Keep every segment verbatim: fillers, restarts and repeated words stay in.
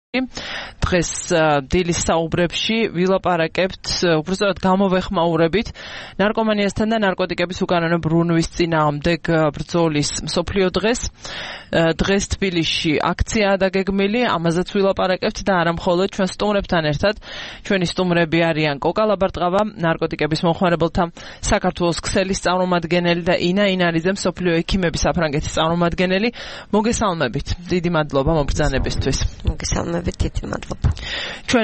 დღეს დილის საუბრებში ვილაპარაკებთ უბრალოდ გამოვეხმაურებით ნარკომანიასთან და ნარკოტიკების უკანონო ბრუნვის წინააღმდეგ ბრძოლის მსოფლიო დღეს. დღეს თბილისში აქციაა დაგეგმილი, ამაზეც ვილაპარაკებთ და არა მხოლოდ ჩვენ სტუმრებთან ერთად. ჩვენი სტუმრები არიან კოკა ლაბარტყავა, ნარკოტიკების მომხმარებელთა საქართველოს ქსელის წარმომადგენელი და ინა ინარიძე, მსოფლიო ექიმების საფრანგეთის წარმომადგენელი. მოგესალმებით. დიდი მადლობა მობრძანებისთვის. მოგესალმებით. დიდი მადლობა. ჩვენ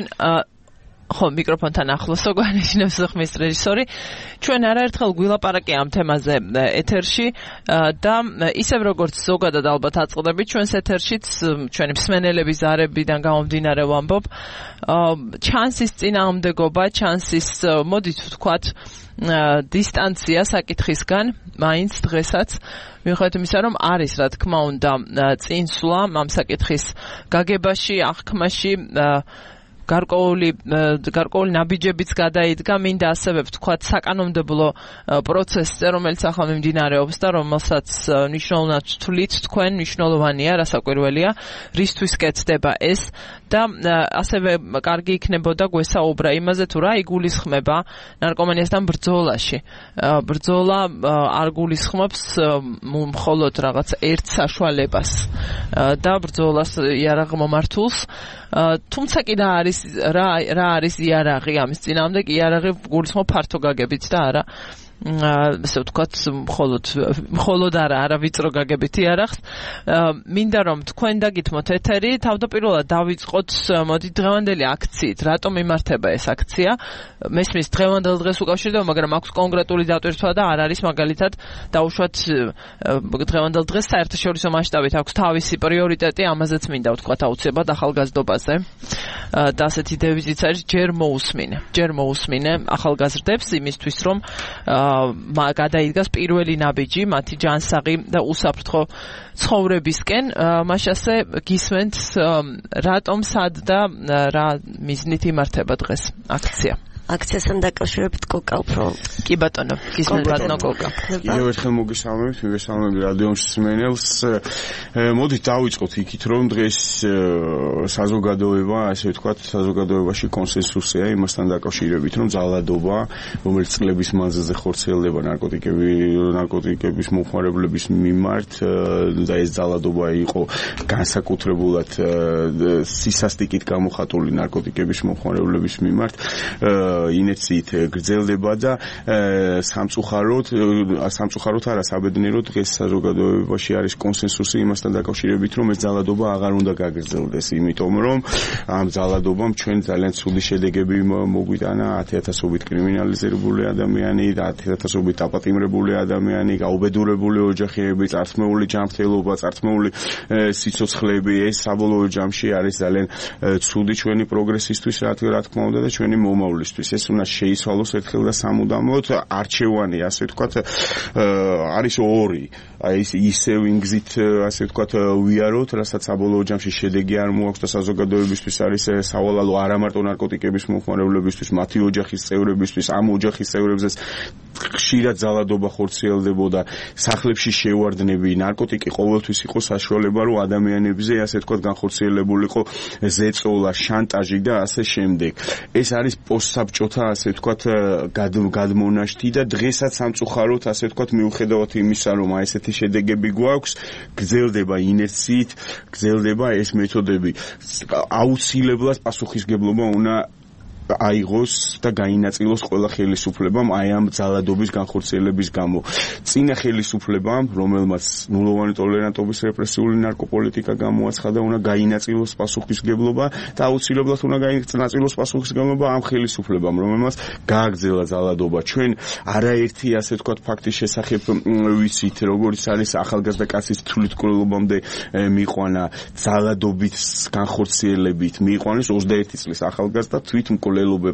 ხო მიკროფონთან ახლოს გვანიშნებს ხმის რეჟისორი. ჩვენ არაერთხელ გვილაპარაკია ამ თემაზე ეთერში და ისევ როგორც ზოგადად ალბათ აწყდებით ჩვენს ეთერშიც ჩვენი მსმენელების ზარებიდან გამომდინარე ვამბობ ჩანსის წინააღმდეგობა, ჩანსის მოდით ვთქვათ დისტანცია საკითხისგან, მაინც დღესაც მიუხედავად იმისა, რომ არის რა თქმა უნდა წინსვლა ამ საკითხის გაგებაში, აღქმაში, გარკვეული გარკვეული ნაბიჯებიც გადაიდგა, მინდა ასევე ვთქვათ საკანონმდებლო პროცესზე, რომელიც ახლა მიმდინარეობს და რომელსაც მნიშვნელოვნად ვთვლით თქვენ, მნიშვნელოვანია, რასაკვირველია, რისთვის კეთდება ეს და ასევე კარგი იქნებოდა გვესაუბრა იმაზე, თუ რა იგულისხმება ნარკომანიასთან ბრძოლაში. ბრძოლა არ გულისხმობს მხოლოდ რაღაც ერთ საშუალებას და ბრძოლას იარაღ მომართულს, თუმცა კი და არის რა რა არის იარაღი ამის წინააღმდეგ, იარაღი გულისხმობს ფართო გაგებით და არა ესე ვთქვათ მხოლოდ მხოლოდ არა არა ვიწრო გაგებით იარაღს. მინდა რომ თქვენ დაგითმოთ ეთერი, თავდაპირველად დავიწყოთ მოდი დღევანდელი აქციით. რატომ იმართება ეს აქცია? მესმის დღევანდელ დღეს უკავშირდება, მაგრამ აქვს კონკრეტული დატვირთვა და არ არის მაგალითად დაუშვათ დღევანდელ დღეს საერთაშორისო მასშტაბით აქვს თავისი პრიორიტეტი, ამაზეც მინდა ვთქვათ აუცილებლად ახალგაზრდობაზე. და ასეთი დევიზიც არის ჯერ მოусმინე. ჯერ მოусმინე ახალგაზრდებს იმისთვის რომ გადაიდგას პირველი ნაბიჯი მათი ჯანსაღი და უსაფრთხო ცხოვრებისკენ. მაშასე გისმენთ რატომ სად და რა მიზნით იმართება დღეს აქცია? აქციასთან დაკავშირებით კოკა უფრო კი ბატონო, გისმენთ ბატონო კოკა. კიდევ ერთხელ მოგესალმებით, მოგესალმებით რადიოს მსმენელს. მოდით დავიწყოთ იქით, რომ დღეს საზოგადოება, ასე ვთქვათ, საზოგადოებაში კონსენსუსია იმასთან დაკავშირებით, რომ ძალადობა, რომელიც წლების მანძილზე ხორციელდება ნარკოტიკები, ნარკოტიკების მომხმარებლების მიმართ და ეს ძალადობა იყო განსაკუთრებულად სისასტიკით გამოხატული ნარკოტიკების მომხმარებლების მიმართ. ინერციით გრძელდება და სამწუხაროდ სამწუხაროდ არა საბედნიეროდ დღეს საზოგადოებაში არის კონსენსუსი იმასთან დაკავშირებით, რომ ეს ძალადობა აღარ უნდა გაგრძელდეს, იმიტომ რომ ამ ძალადობამ ჩვენ ძალიან ცუდი შედეგები მოგვიტანა, ათი ათასობით კრიმინალიზებული ადამიანი და ათი ათასობით დაპატიმრებული ადამიანი, გაუბედურებული ოჯახები, წართმეული ჯანმრთელობა, წართმეული სიცოცხლეები. ეს საბოლოო ჯამში არის ძალიან ცუდი ჩვენი პროგრესისთვის, რა თქმა უნდა და ჩვენი მომავლისთვის. ეს უნდა შეიცვალოს ერთხელ და სამუდამოდ. არჩევანი, ასე ვთქვათ, არის ორი. აი ეს ისევ ინგზით, ასე ვთქვათ, ვიაროთ, რასაც საბოლოო ჯამში შედეგი არ მოაქვს და საზოგადოებისთვის არის სავალალო არა მარტო ნარკოტიკების მომხმარებლებისთვის, მათი ოჯახის წევრებისთვის, ამ ოჯახის წევრებზეც ხშირად ძალადობა ხორციელდებოდა, სახლებში შევარდნები, ნარკოტიკი ყოველთვის იყო საშუალება, რომ ადამიანებზე, ასე ვთქვათ, განხორციელებულიყო ზეწოლა, შანტაჟი და ასე შემდეგ. ეს არის პოსტსაბჭოთა, ასე ვთქვათ, გადმონაშთი და დღესაც სამწუხაროდ, ასე ვთქვათ, მიუხედავად იმისა, რომ აი ესეთი შედეგები გვაქვს, გრძელდება ინერციით, გრძელდება ეს მეთოდები. აუცილებლად პასუხისგებლობა უნდა აიღოს და გაინაწილოს ყველა ხელისუფლებამ აი ამ ძალადობის განხორციელების გამო. წინა ხელისუფლებამ, რომელმაც ნულოვანი ტოლერანტობის რეპრესიული ნარკოპოლიტიკა გამოაცხადა, უნდა გაინაწილოს პასუხისგებლობა და აუცილებლად უნდა გაინაწილოს პასუხისგებლობა ამ ხელისუფლებამ, რომელმაც გააგრძელა ძალადობა. ჩვენ არაერთი, ასე ვთქვათ, ფაქტის შესახებ ვიცით, როგორც არის ახალგაზრდა კაცის თვითმკვლელობამდე მიიყვანა ძალადობის განხორციელებით, მიიყვანეს ოცდაერთი წლის ახალგაზრდა თვითმკვლელობებმა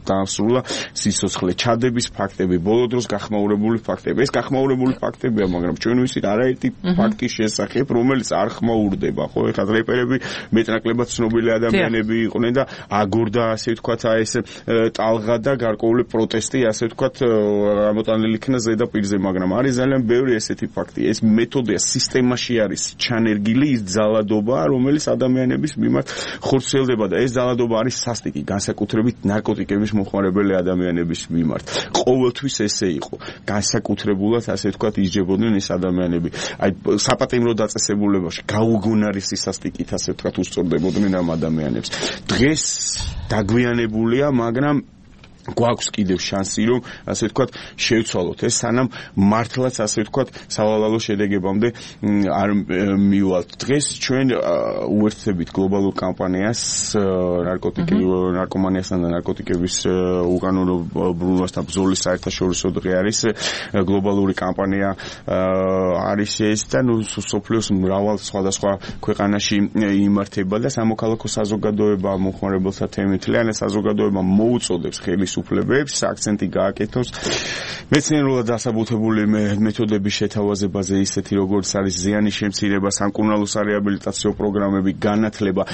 დაასრულა სიცოცხლე. ჩადების ფაქტები, ბოლო დროს გახმაურებული ფაქტები. ეს გახმაურებული ფაქტებია, მაგრამ ჩვენ ვიცით არაერთი ფაქტის შესახებ, რომელიც არ ხმაურდება, ხო? ეხლა რეპერები მეტნაკლებად ცნობილი ადამიანები იყვნენ და აგორდა ასე ვთქვათ აი ეს ტალღა და გარკვეული პროტესტი ასე ვთქვათ ამოტანილი იქნა ზედაპირზე, მაგრამ არის ძალიან ბევრი ესეთი ფაქტი. ეს მეთოდია სისტემაში არის ჩანერგილი ის ძალადობა, რომელიც ადამიანების მიმართ ხორციელდება და ეს ძალადობა არის სასტიკი, განსაკუთრებით ნარკოტიკების მოხმარებელი ადამიანების მიმართ. ყოველთვის ესე იყო. განსაკუთრებულად ასე ვთქვათ ისჯებოდნენ ეს ადამიანები. აი საპატიმრო დაწესებულებაში გაუგონარისი სასტიკით ასე ვთქვათ უსწორდებოდნენ ამ ადამიანებს. დღეს დაგვიანებულია, მაგრამ გვაქვს კიდევ შანსი, რომ ასე ვთქვათ შევცვალოთ ეს, სანამ მართლაც ასე ვთქვათ სავალალო შედეგებამდე არ მივალთ. დღეს ჩვენ უერთდებით გლობალურ კამპანიას ნარკოტიკი ნარკომანიასთან და ნარკოტიკების უკანონო ბრუნვასთან ბრძოლის საერთაშორისო დღე არის გლობალური კამპანია არის ეს და ნუ სოფლიოს მრავალ სხვადასხვა ქვეყანაში იმართება და სამოქალაქო საზოგადოება მოხმარებელთა თემით ლიანა საზოგადოება მოუწოდებს ხელის უფლებებს, აქცენტი გააკეთოს მეცნიერულად დასაბუთებული მეთოდების შეთავაზებაზე, ისეთი როგორც არის ზიანის შემცირება, სამკურნალო სარეაბილიტაციო პროგრამები, განათლება.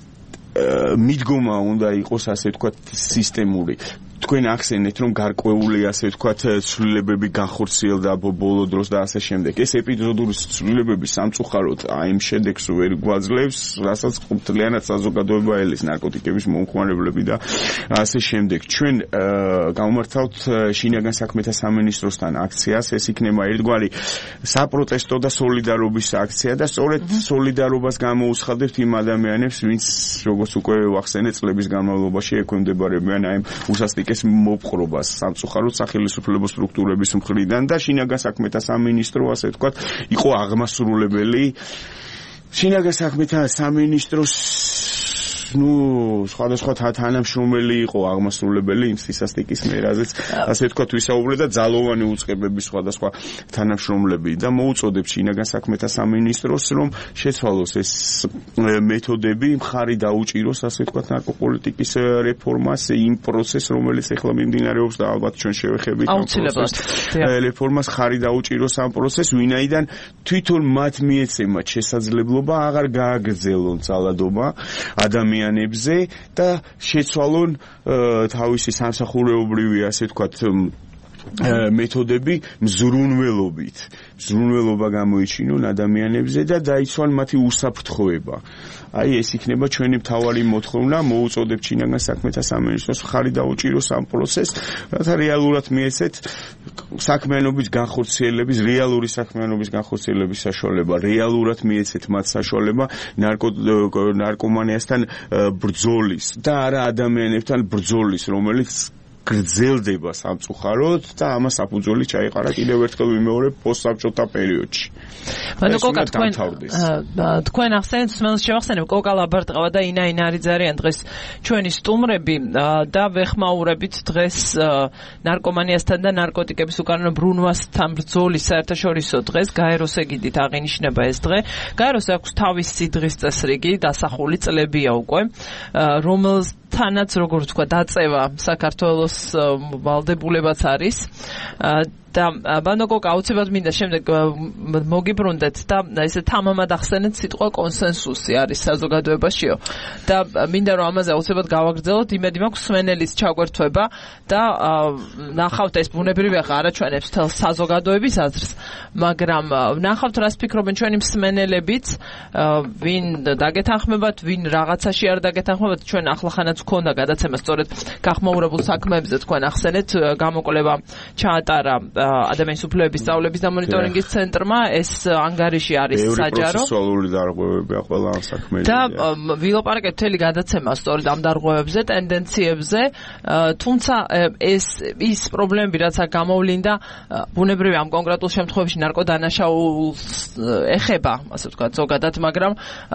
მიდგომა უნდა იყოს ასე ვთქვათ სისტემური. თქვენ ახსენეთ, რომ გარკვეული ასე ვთქვათ ცვლილებები განხორციელდა ბოლო დროს და ასე შემდეგ. ეს ეპიზოდური ცვლილებები სამწუხაროდ აი იმ შედეგს ვერ გვაძლევს, რასაც მთლიანად საზოგადოება ელის ნარკოტიკების მომხმარებლები და ასე შემდეგ. ჩვენ გამომართავთ შინაგან საქმეთა სამინისტროსთან აქციას, ეს იქნება ერთგვარი საპროტესტო და სოლიდარობის აქცია და სწორედ სოლიდარობას გამოუცხადებთ იმ ადამიანებს, ვინც როგორც უკვე ვახსენეთ წლების განმავლობაში ექვემდებარებიან აი უსასტიკ ეს მოპყრობას სამწუხაროდ სახელმწიფო სტრუქტურების მხრიდან და შინაგან საქმეთა სამინისტრო ასე ვთქვათ იყო აღმასრულებელი შინაგან საქმეთა სამინისტროს ნუ სხვადასხვა თანამშრომელი იყო აღმასრულებელი იმ სისასტიკის მერაზეც ასე ვთქვათ ვისაუბრე და ძალოვანი უწყებების სხვადასხვა თანამშრომლები და მოუწოდებს შინაგან საქმეთა სამინისტროს რომ შეცვალოს ეს მეთოდები მხარი დაუჭიროს ასე ვთქვათ ნარკოპოლიტიკის რეფორმას იმ პროცესს რომელიც ეხლა მიმდინარეობს და ალბათ ჩვენ შევეხებით ამ პროცესს რეფორმას მხარი დაუჭიროს ამ პროცესს ვინაიდან თვითონ მათ მიეცემათ შესაძლებლობა აღარ გააგრძელონ ძალადობა ადამიანებს და შეცვალონ თავისი სამსახურეობრივი ასე ვთქვათ მეთოდები მზრუნველობით. მზრუნველობა გამოიჩინონ ადამიანებზე და დაიცვან მათი უსაფრთხოება. აი ეს იქნება ჩვენი მთავარი მოთხოვნა, მოუწოდებთ შინაგან საქმეთა სამინისტროს მხარი დაუჭიროს ამ პროცესს, რათა რეალურად მიეცეთ საქმიანობის განხორციელების, რეალური საქმიანობის განხორციელების საშუალება, რეალურად მიეცეთ მათ საშუალება ნარკომანიასთან ბრძოლის და არა ადამიანებთან ბრძოლის, რომელიც გრძელდება სამწუხაროდ და ამას საფუძველი ჩაიყარა კიდევ ერთხელ ვიმეორებ პოსტსაბჭოთა პერიოდში. ანუ კოკა თქვენ თქვენ ახსენეთ მსმენელს შევახსენებ კოკა ლაბარტყავა და ინა ინარიძე არიან დღეს ჩვენი სტუმრები და ვეხმაურებით დღეს ნარკომანიასთან და ნარკოტიკების უკანონო ბრუნვასთან ბრძოლის საერთაშორისო დღეს გაეროს ეგიდით აღინიშნება ეს დღე. გაეროს აქვს თავისი დღის წესრიგი, დასახული წლებია უკვე, რომელს თანაც როგორ თქვა დაწევა საქართველოს ვალდებულებაც არის და ბანოკოკ აუცილებლად მინდა შემდეგ მოგიბრუნდეთ და ესე თამამად ახსენეთ სიტყვა კონსენსუსი არის საზოგადოებაშიო და მინდა რომ ამაზე აუცილებლად გავაგრძელოთ იმედი მაქვს სვენელის ჩაგვერთვება და ნახავთ ეს ბუნებრივია არაჩვენებს თელ საზოგადოების აზრს მაგრამ ნახავთ რას ფიქრობენ ჩვენი მსმენელებიც ვინ დაგეთანხმებათ ვინ რაღაცაში არ დაგეთანხმებათ ჩვენ ახლახანაც გქონდა გადაცემა სწორედ გახმაურებულ საქმეებზე თქვენ ახსენეთ გამოკვლევა ჩაატარა ადამიანის უფლებების სწავლების და მონიტორინგის ცენტრმა ეს ანგარიში არის საჯარო. ბევრი პროცესუალური დარღვევებია ყველა ამ საქმეში. და ვილაპარაკეთ მთელი გადაცემა სწორედ ამ დარღვევებზე, ტენდენციებზე, თუმცა ეს ის პრობლემები რაც აქ გამოვლინდა, ბუნებრივია ამ კონკრეტულ შემთხვევაში ნარკოდანაშაულს ეხება, ასე ვთქვათ, ზოგადად, მაგრამ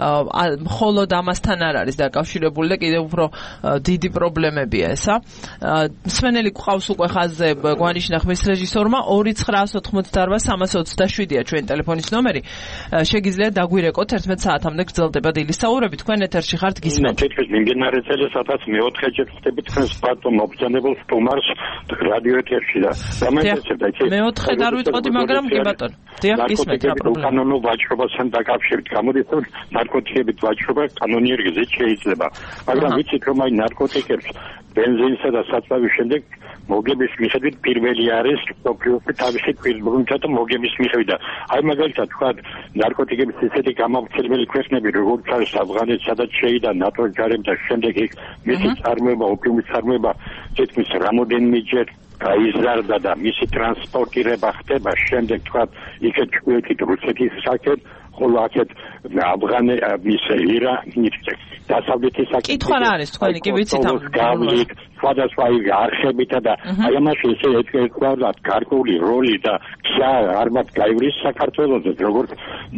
მხოლოდ ამასთან არ არის დაკავშირებული და კიდევ უფრო დიდი პრობლემებია ესა. მსმენელი გვყავს უკვე ხაზზე გვანიშნა ხმის რეჟისორმა მოგესალმა ორი ცხრაას ოთხმოცდაარბა სამას ოცდაშვიდია ჩვენ ტელეფონის ნომერი. შეგიძლიათ დაგვირეკოთ ერთმეტ საათამდე გრძელდება დილის საუბრები. თქვენ ეთერში ხართ გისმენთ. თითქოს მიმდინარე წელიწადს მეოთხეჯერ ხდები თქვენს ბატონ მობრძანებელ სტუმარს რადიო ეთერში და გამეცემა ეს მეოთხედ არ ვიტყოდი, მაგრამ კი ბატონ. დიახ, გისმენთ რა პრობლემა. კანონო ვაჭრობასთან დაკავშირებით გამოდის რომ ნარკოტიკებით ვაჭრობა კანონიერ გზით შეიძლება. მაგრამ ვიცით რომ აი ნარკოტიკებს ბენზინსა და საწვავის შემდეგ მოგების მიხედვით პირველი არის სოფლიოში თავისი პირბრუნჭა და მოგების მიხედვით და აი მაგალითად თქვა ნარკოტიკების ესეთი გამავრცელებელი ქვეყნები როგორც არის ავღანეთი სადაც შეიდა ნატოს ჯარები და შემდეგ იქ მისი წარმოება ოპიუმის წარმოება თითქმის რამოდენიმეჯერ გაიზარდა და მისი ტრანსპორტირება ხდება შემდეგ თქვა იქეთ ჭკვეთით რუსეთის საკეთ ხოლო აქეთ ავღანე მის ირანის დასავლეთის საკეთ კითხვა რა არის თქვენი კი ვიცით ამ გავლით სხვადასხვა არხებითა და აი ამაში ესე ეთქვა გარკვეული როლი და ხა არმად გაივრის საქართველოს როგორც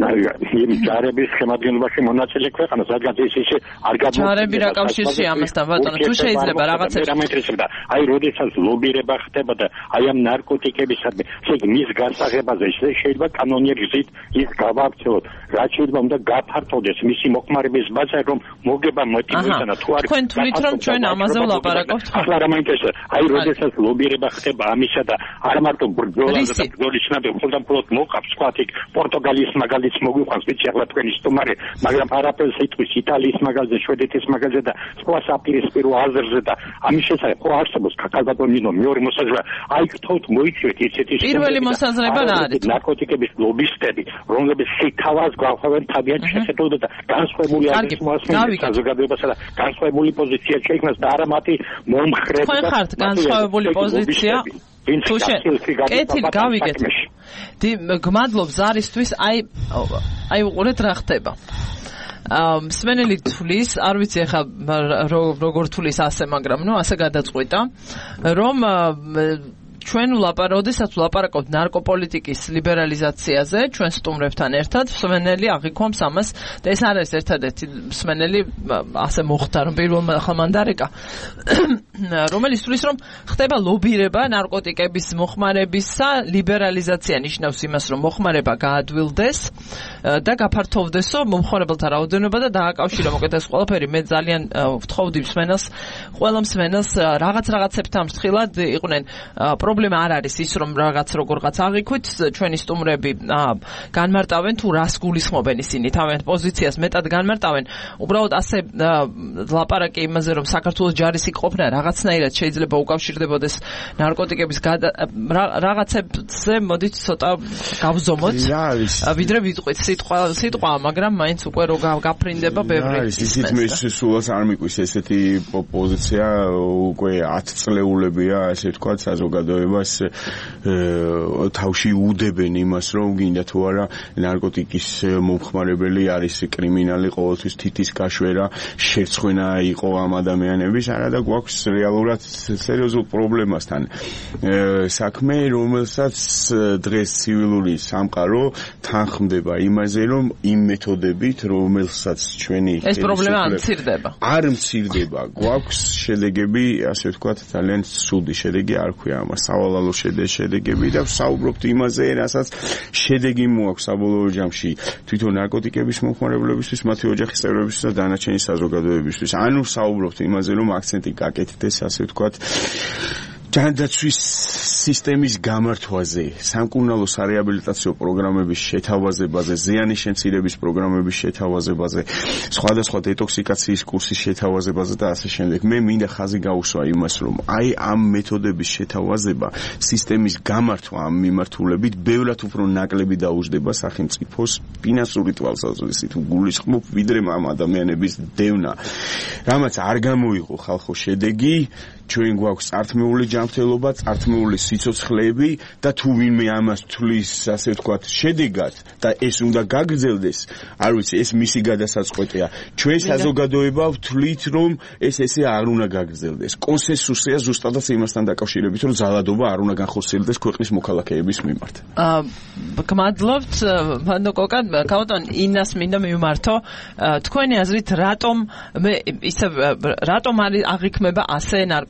იმ ჯარების შემადგენლობაში მონაწილე ქვეყანა სადაც ის ისე არ გამოდის ჯარები რა კავშირშია ამასთან ბატონო თუ შეიძლება რაღაცა და აი როდესაც ლობირება ხდება და აი ამ ნარკოტიკებისადმი ეს მის გასაღებაზე შეიძლება კანონიერ გზით ის გავავრცელოთ რაც შეიძლება უნდა გაფართოვდეს მისი მოხმარების ბაზა რომ მოგება მოტივირებანა თუ არ თქვენ თვლით რომ ჩვენ ამაზე ვლაპარაკობთ ახლა რა მაინტერესებს აი როდესაც ლობირება ხდება ამისა და არ მარტო ბრძოლაზე და ბრძოლის ნაბე ხოლმე მხოლოდ მოყავს თქვა იქ პორტუგალიის მაგალითს მოგვიყვანს ვიცი ახლა თქვენი სტუმარი მაგრამ არაფერს იტყვის იტალიის მაგალითზე შვედეთის მაგალითზე და სხვა საპირისპირო აზრზე და ამის შესახებ ხო არსებობს კაკალბატონინო მეორე მოსაზრება აი გთხოვთ მოიწვიეთ ისეთი პირველი მოსაზრება რა არის ნარკოტიკების ლობისტები რომლებიც სითავას გვახვევენ თავიანთ შეხედულებით და განსხვავებული არის მოასმენთ საზოგადოებასა და განსხვავებული პოზიცია შეიქმნას და არა მათი მომხრე თქვენ ხართ განსხვავებული პოზიცია თუ კეთილი გავიგეთ გმადლობ ზარისთვის აი აი უყურეთ რა ხდება მსმენელი თulis არ ვიცი ახლა როგორ თulis ასე მაგრამ ნუ ასე გადაწყვიტა რომ ჩვენ ვლაპარაკობთ ვლაპარაკობთ ნარკოპოლიტიკის ლიბერალიზაციაზე ჩვენ სტუმრებთან ერთად მსმენელი აღიქვამს ამას და ეს არის ერთადერთი მსმენელი ასე მოხდა რომ პირველმა ახლა მან დარეკა რომელიც თulis რომ ხდება ლობირება ნარკოტიკების მოხმარებისა ლიბერალიზაცია ნიშნავს იმას რომ მოხმარება გაადვილდეს და გაფართოვდესო მომხმარებელთა რაოდენობა და დააკავშირა მოკეთ ეს ყველაფერი მე ძალიან ვთხოვდი მსმენელს ყველა მსმენელს რაღაც რაღაცებთან ფრთხილად იყვნენ პრობლემა არ არის ის რომ რაღაც როგორღაც აღიქვით ჩვენი სტუმრები განმარტავენ თუ რას გულისხმობენ ისინი თავიანთ პოზიციას მეტად განმარტავენ უბრალოდ ასე ლაპარაკი იმაზე რომ საქართველოს ჯარის იყოფნა რაღაცნაირად შეიძლება უკავშირდებოდეს ნარკოტიკების რაღაცებზე მოდით ცოტა გავზომოთ ვიდრე ვიტყვით სიტყვა სიტყვა მაგრამ მაინც უკვე რო გაფრინდება ბევრი ისიც მე სულაც არ მიყვის ესეთი პოზიცია უკვე ათ წლეულებია ასე თქვა საზოგადოებას თავში უდებენ იმას რომ გინდა თუ არა ნარკოტიკის მომხმარებელი არის კრიმინალი ყოველთვის თითის გაშვერა შეცხვენა იყო ამ ადამიანების არა და გვაქვს რეალურად სერიოზულ პრობლემასთან საქმე რომელსაც დღეს ცივილური სამყარო თანხმდება იმაზე რომ იმ მეთოდებით რომელსაც ჩვენი ეს პრობლემა არ მცირდება არ მცირდება გვაქვს შედეგები ასე ვთქვათ ძალიან ცუდი შედეგი არ ქვია ამას სავალალო შედეგები და საუბრობთ იმაზე რასაც შედეგი მოაქვს საბოლოო ჯამში თვითონ ნარკოტიკების მომხმარებლებისთვის მათი ოჯახის წევრებისთვის და დანარჩენი საზოგადოებისთვის ანუ საუბრობთ იმაზე რომ აქცენტი გაკეთდეს ასე ვთქვათ ჯანდაცვის სისტემის გამართვაზე, სამკურნალო სარეაბილიტაციო პროგრამების შეთავაზებაზე, ზიანის შემცირების პროგრამების შეთავაზებაზე, სხვადასხვა დეტოქსიკაციის კურსის შეთავაზებაზე და ასე შემდეგ. მე მინდა ხაზი გაუსვა იმას, რომ აი ამ მეთოდების შეთავაზება, სისტემის გამართვა ამ მიმართულებით ბევრად უფრო ნაკლები დაუჯდება სახელმწიფოს ფინანსური თვალსაზრისით გულისხმობ, ვიდრე ამ ადამიანების დევნა. რამაც არ გამოიღო ხალხო შედეგი ჩვენ გვაქვს წართმეული ჯანმრთელობა, წართმეული სიცოცხლეები და თუ ვინმე ამას თulis, ასე ვთქვათ, შედეგად და ეს უნდა გაგრძელდეს, არ ვიცი, ეს მისი გადასაწყვეტია. ჩვენ საზოგადოება ვთვლით, რომ ეს ესე არ უნდა გაგრძელდეს. კონსენსუსია ზუსტადაც იმასთან დაკავშირებით, რომ ზალადობა არ უნდა განხორციელდეს ქვეყნის მოქალაქეების მიმართ. აა გმადლობთ, მანდო კოკა, კავტონ ინას მინდა მივმართო. თქვენი აზრით, რატომ მე ისე რატომ არის აღიქმება ასე ნარკო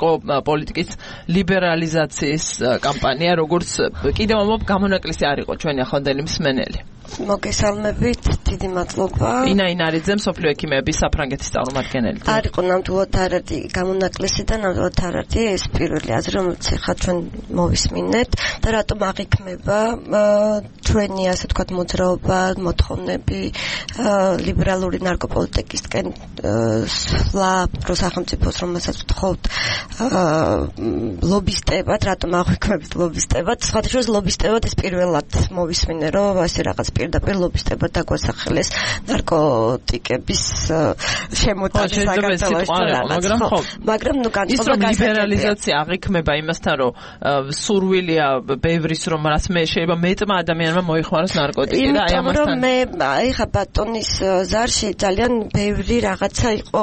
იყო პოლიტიკის ლიბერალიზაციის კამპანია, როგორც კიდევ ამბობ გამონაკლისი არ იყო ჩვენი ახლანდელი მსმენელი. მოგესალმებით, დიდი მადლობა. ინა ინარიძე, მსოფლიო ექიმების საფრანგეთის წარმომადგენელი. არ იყო ნამდვილად არ არის გამონაკლისი და ნამდვილად არ არის ეს პირველი აზრი, რომელიც ხა ჩვენ მოვისმინეთ და რატომ აღიქმება ჩვენი ასე ვთქვათ მოძრაობა, მოთხოვნები ლიბერალური ნარკოპოლიტიკისკენ სვლა პრო სახელმწიფოს, რომელსაც ვთხოვთ ლობისტებად, რატომ აღიქმებით ლობისტებად? სხვათა შორის ლობისტებად ეს პირველად მოვისმინე, რომ ასე რაღაც პირდაპირ ლობისტებად დაგვასახელეს ნარკოტიკების შემოტანის საქართველოში, მაგრამ ხო, მაგრამ ნუ განწყობა ლიბერალიზაცია აღიქმება იმასთან, რომ სურვილია ბევრის, რომ რაც მე შეიძლება მეტმა ადამიანმა მოიხმაროს ნარკოტიკი და აი ამასთან მე აი ხა ბატონის ზარში ძალიან ბევრი რაღაცა იყო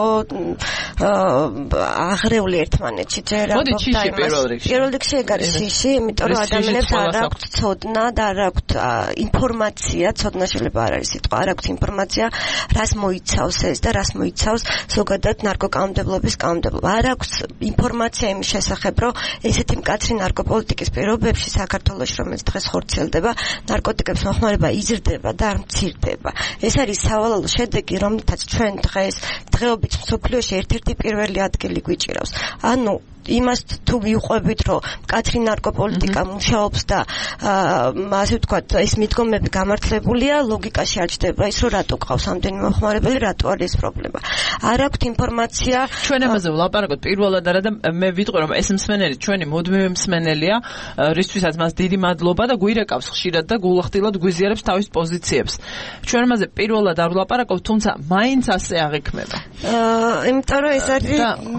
აღრეული ერთმანეთში, ჯერ მოდი ჩიში პირველ რიგში. პირველ რიგში ეგ არის შიში, იმიტომ რომ ადამიანებს არ აქვთ ცოდნა და არ აქვთ ინფორმაცია, ცოდნა შეიძლება არ არის სიტყვა, არ აქვს ინფორმაცია, რას მოიცავს ეს და რას მოიცავს ზოგადად ნარკოკანონმდებლობის კანონმდებლობა. არ აქვს ინფორმაცია იმის შესახებ, რომ ესეთი მკაცრი ნარკოპოლიტიკის პირობებში საქართველოში, რომელიც დღეს ხორციელდება, ნარკოტიკების მოხმარება იზრდება და არ მცირდება. ეს არის სავალალო შედეგი, რომელთაც ჩვენ დღეს დღეობით მსოფლიოში ერთ-ერთი პირველი ადგილი გვიჭირავს. ანუ იმას თუ ვიყვებით, რომ მკაცრი ნარკოპოლიტიკა მუშაობს და ასე ვთქვათ, ეს მიდგომები გამართლებულია, ლოგიკაში არ ჩდება ის, რომ რატო ყავს ამდენი მოხმარებელი, რატო არის ეს პრობლემა. არ აქვთ ინფორმაცია. ჩვენ ამაზე ვლაპარაკობთ პირველად არა და მე ვიტყვი, რომ ეს მსმენელი ჩვენი მუდმივი მსმენელია, რისთვისაც მას დიდი მადლობა და გვირეკავს ხშირად და გულახდილად გვიზიარებს თავის პოზიციებს. ჩვენ ამაზე პირველად არ ვლაპარაკობთ, თუმცა მაინც ასე აღიქმება. აა, იმიტომ რომ ეს არის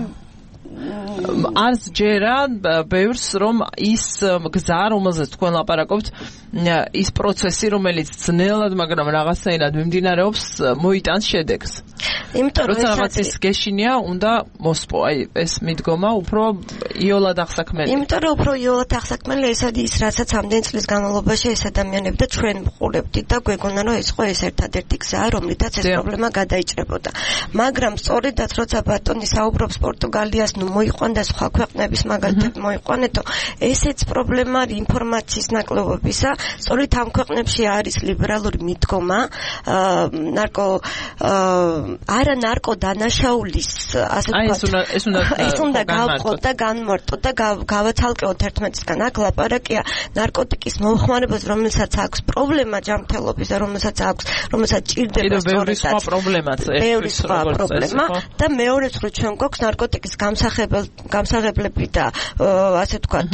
არც ჯერა ბევრს, რომ ის გზა, რომელზეც თქვენ ლაპარაკობთ, ის პროცესი, რომელიც ძნელად, მაგრამ რაღაცნაირად მიმდინარეობს, მოიტანს შედეგს. იმიტომ რომ როცა რაღაცის გეშინია, უნდა მოსპო. აი, ეს მიდგომა უფრო იოლად აღსაქმელი. იმიტომ რომ უფრო იოლად აღსაქმელი ეს არის ის, რასაც ამდენი წლის განმავლობაში ეს ადამიანები და ჩვენ ვყურებდით და გვეგონა, რომ ეს ხო ეს ერთადერთი გზაა, რომლითაც ეს პრობლემა გადაიჭრებოდა. მაგრამ სწორედაც როცა ბატონი საუბრობს პორტუგალიას, ნუ მოიყვან და სხვა ქვეყნების მაგალითად მოიყვანეთო, ესეც პრობლემა არის ინფორმაციის ნაკლებობისა. სწორედ ამ ქვეყნებში არის ლიბერალური მიდგომა, ნარკო არა ნარკო დანაშაულის, ასე ვთქვათ, ეს უნდა ეს უნდა გავყოთ და განმარტოთ და გავაცალკეოთ ერთმანეთისგან. აქ ლაპარაკია ნარკოტიკის მოხმარებას, რომელსაც აქვს პრობლემა ჯანმრთელობის და რომელსაც აქვს, რომელსაც ჭირდება სწორედ სხვა პრობლემაც, ბევრი სხვა პრობლემა და მეორე მხრივ ჩვენ გვაქვს ნარკოტიკის გამსაღებლები და ასე ვთქვათ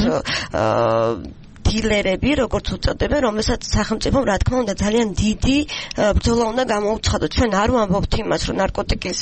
დილერები, როგორც უწოდებენ, რომელსაც სახელმწიფომ რა თქმა უნდა ძალიან დიდი ბრძოლა უნდა გამოუცხადოს. ჩვენ არ ვამბობთ იმას, რომ ნარკოტიკის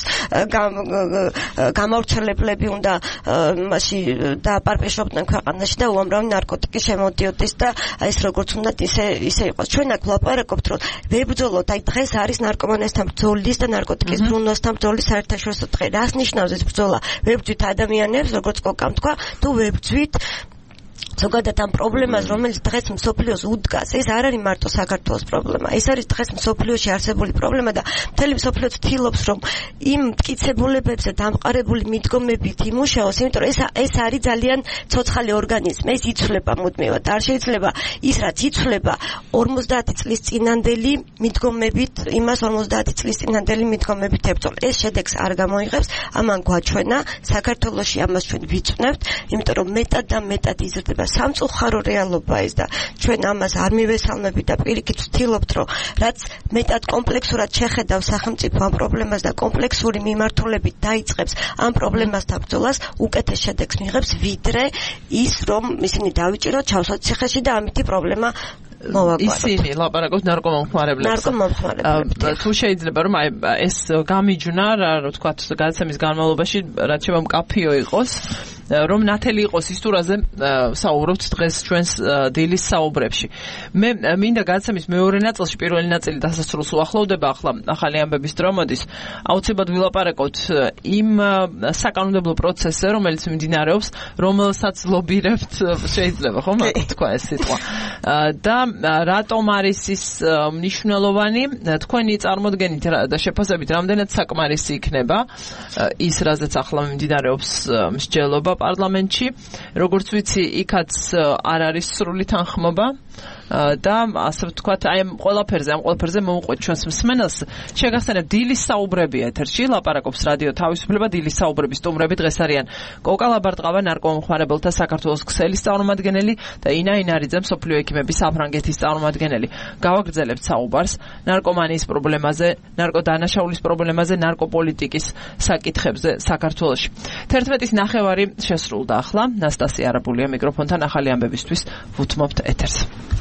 გამავრცელებლები უნდა მასში დააპარპეშობდნენ ქვეყანაში და უამრავი ნარკოტიკი შემოდიოდეს და ეს როგორც უნდა ისე ისე იყოს. ჩვენ აქ ვლაპარაკობთ, რომ ვებრძოლოთ, აი დღეს არის ნარკომანესთან ბრძოლის და ნარკოტიკის ბრუნვასთან ბრძოლის საერთაშორისო დღე. რას ნიშნავს ეს ბრძოლა? ვებრძვით ადამიანებს, როგორც კოკამ თქვა, თუ ვებრძვით ზოგადად ამ პრობლემას, რომელიც დღეს მსოფლიოს უდგას, ეს არ არის მარტო საქართველოს პრობლემა, ეს არის დღეს მსოფლიოში არსებული პრობლემა და მთელი მსოფლიო ცდილობს, რომ იმ მტკიცებულებებზე დამყარებული მიდგომებით იმუშაოს, იმიტომ რომ ეს ეს არის ძალიან ცოცხალი ორგანიზმი, ეს იცვლება მუდმივად. არ შეიძლება ის, რაც იცვლება ორმოცდაათი წლის წინანდელი მიდგომებით, იმას ორმოცდაათი წლის წინანდელი მიდგომებით ებრძოლა. ეს შედეგს არ გამოიღებს, ამან გვაჩვენა, საქართველოში ამას ჩვენ ვიწვნევთ, იმიტომ რომ მეტად და მეტად იზრდება სამწუხარო რეალობა ეს და ჩვენ ამას არ მივესალმებით და პირიქით ვცდილობთ, რომ რაც მეტად კომპლექსურად შეხედავს სახელმწიფო ამ პრობლემას და კომპლექსური მიმართულებით დაიწყებს ამ პრობლემასთან ბრძოლას, უკეთეს შედეგს მიიღებს, ვიდრე ის, რომ ისინი დავიჭიროთ, ჩავსვათ ციხეში და ამითი პრობლემა ისინი ლაპარაკობთ ნარკომომხმარებლებს. ნარკომომხმარებლებს. თუ შეიძლება რომ აი ეს გამიჯნა, რა ვთქვათ, გადაცემის განმავლობაში, რაც შეიძლება მკაფიო იყოს, რომ ნათელი იყოს ის ტურაზე საუბრობთ დღეს ჩვენს დილის საუბრებში. მე მინდა გადაცემის მეორე ნაწილში, პირველი ნაწილი დასასრულს უახლოვდება, ახლა ახალი ამბების დრო მოდის. აუცილებლად ვილაპარაკოთ იმ საკანონმდებლო პროცესზე, რომელიც მიმდინარეობს, რომელსაც ლობირებთ, შეიძლება ხომ თქვა ეს სიტყვა. და რატომ არის ის მნიშვნელოვანი? თქვენი წარმოდგენით და შეფასებით რამდენად საკმარისი იქნება ის, რაზეც ახლა მიმდინარეობს მსჯელობა პარლამენტში. როგორც ვიცი, იქაც არ არის სრული თანხმობა და ასე ვთქვათ, აი ამ ყველაფერზე, ამ ყველაფერზე მოუყვეთ ჩვენს მსმენელს. შეგახსენებ, დილის საუბრები ეთერში, ლაპარაკობს რადიო თავისუფლება, დილის საუბრების სტუმრები დღეს არიან კოკა ლაბარტყავა, ნარკომომხმარებელთა საქართველოს ქსელის წარმომადგენელი და ინა ინარიძე, მსოფლიო ექიმების საფრანგეთის წარმომადგენელი. გავაგრძელებთ საუბარს ნარკომანიის პრობლემაზე, ნარკოდანაშაულის პრობლემაზე, ნარკოპოლიტიკის საკითხებზე საქართველოში. თერთმეტის ნახევარი შესრულდა ახლა. ნასტასია არაბულია მიკროფონთან ახალი ამბებისთვის ვუთმობთ ეთერს.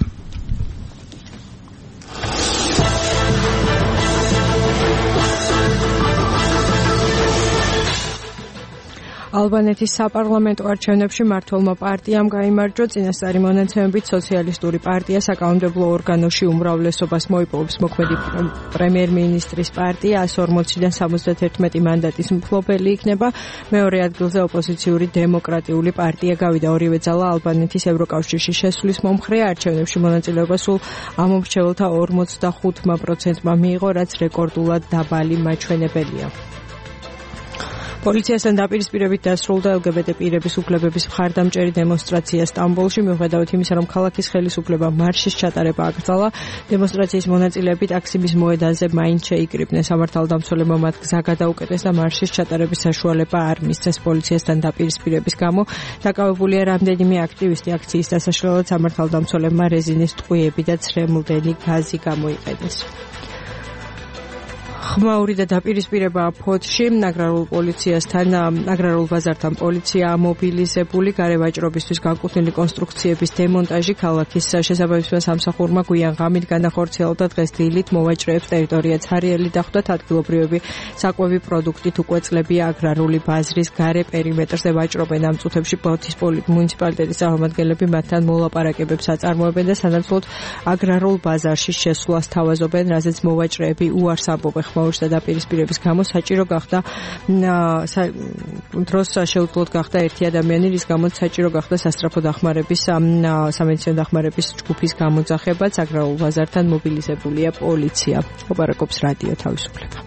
ალბანეთის საპარლამენტო არჩევნებში მმართველმა პარტიამ გაიმარჯვა. წინასწარი მონაცემებით სოციალისტური პარტია საკანონმდებლო ორგანოში უმრავლესობას მოიპოვებს. მოქმედი პრემიერ-მინისტრის პარტია εκατს ორმოცდან სამოცდაათი მანდატის მფლობელი იქნება. მეორე ადგილზე ოპოზიციური დემოკრატიული პარტია გავიდა. ორივე ძალა ალბანეთის ევროკავშირში შესვლის მომხრეა. არჩევნებში მონაწილეობა სულ ამომრჩეველთა ორმოცდახუთმა პროცენტმა მიიღო, რაც რეკორდულად დაბალი მაჩვენებელია. პოლიციასთან დაპირისპირებით დასრულდა ელ გი ბი ტი პირების უფლებების მხარდამჭერი დემონსტრაცია სტამბოლში. მიუხედავად იმისა, რომ ქალაქის ხელისუფლებამ მარშის ჩატარება აკრძალა, დემონსტრაციის მონაწილეები ტაქსიმის მოედანზე მაინც შეიკრიბნენ. სამართალდამცველებმა მათ გზა გადაუკეტეს და მარშის ჩატარების საშუალება არ მისცეს. პოლიციასთან დაპირისპირების გამო დაკავებულია რამდენიმე აქტივისტი. აქციის დასაშლელად სამართალდამცველებმა რეზინის ტყვიები და ცრემლდენი გაზი გამოიყენეს. ხმაური და დაპირისპირება ფოთში. აგრარულ პოლიციასთან, აგრარულ ბაზართან პოლიცია მობილიზებული. გარევაჭრობისთვის განკუთვნილი კონსტრუქციების დემონტაჟი. ქალაქის შესაბამისმა სამსახურმა გვიან ღამით განახორციელა. დღეს დილით მოვაჭრეებს ტერიტორია ცარიელი დახვდათ. ადგილობრივები საკვები პროდუქტით უკვე წლებია აგრარული ბაზრის გარე პერიმეტრზე ვაჭრობენ. ამ წუთებში ფოთის მუნიციპალიტეტის წარმომადგენლები მათთან მოლაპარაკებებს აწარმოებენ და სანაცვლოდ აგრარულ ბაზარში შესვლას თავაზობენ, რაზეც მოვაჭრეები უარს ამბობენ. ხმაურის და დაპირისპირების გამო საჭირო გახდა დროს შეუძლოდ გახდა ერთი ადამიანი, რის გამოც საჭირო გახდა სასწრაფო დახმარების სამედიცინო დახმარების ჯგუფის გამოძახებაც. აგრარულ ბაზართან მობილიზებულია პოლიცია. ლაპარაკობს რადიო თავისუფლება.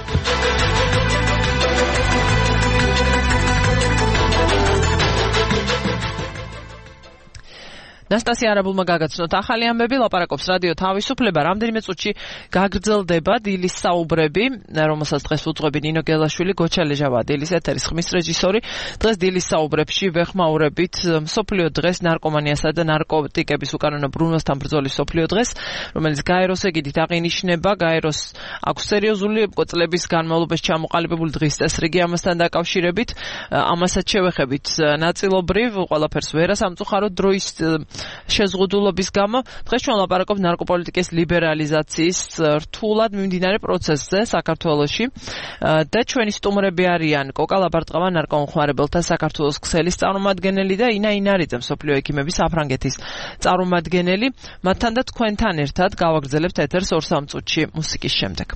ნასტასია არაბულმა გაგაცნოთ ახალი ამბები. ლაპარაკობს რადიო თავისუფლება. რამდენიმე წუთში გაგრძელდება დილის საუბრები, რომელსაც დღეს უძღვები ნინო გელაშვილი, გოჩა ლეჟავა, დილის ეთერის ხმის რეჟისორი. დღეს დილის საუბრებში ვეხმაურებით მსოფლიო დღეს, ნარკომანიასა და ნარკოტიკების უკანონო ბრუნვასთან ბრძოლის მსოფლიო დღეს, რომელიც გაეროს ეგიდით აღინიშნება. გაეროს აქვს სერიოზული წლების განმავლობაში ჩამოყალიბებული დღის წესრიგი ამასთან დაკავშირებით. ამასაც შევეხებით ნაწილობრივ, ყველაფერს ვერ ასამწუხაროთ დროის შეზღუდულობის გამო. დღეს ჩვენ ლაპარაკობთ ნარკოპოლიტიკის ლიბერალიზაციის რთულად მიმდინარე პროცესზე საქართველოში და ჩვენი სტუმრები არიან კოკა ლაბარტყავა, ნარკომომხმარებელთა საქართველოს ქსელის წარმომადგენელი და ინა ინარიძე, მსოფლიო ექიმების საფრანგეთის წარმომადგენელი. მათთან და თქვენთან ერთად გავაგრძელებთ ეთერს ორ სამ წუთში მუსიკის შემდეგ.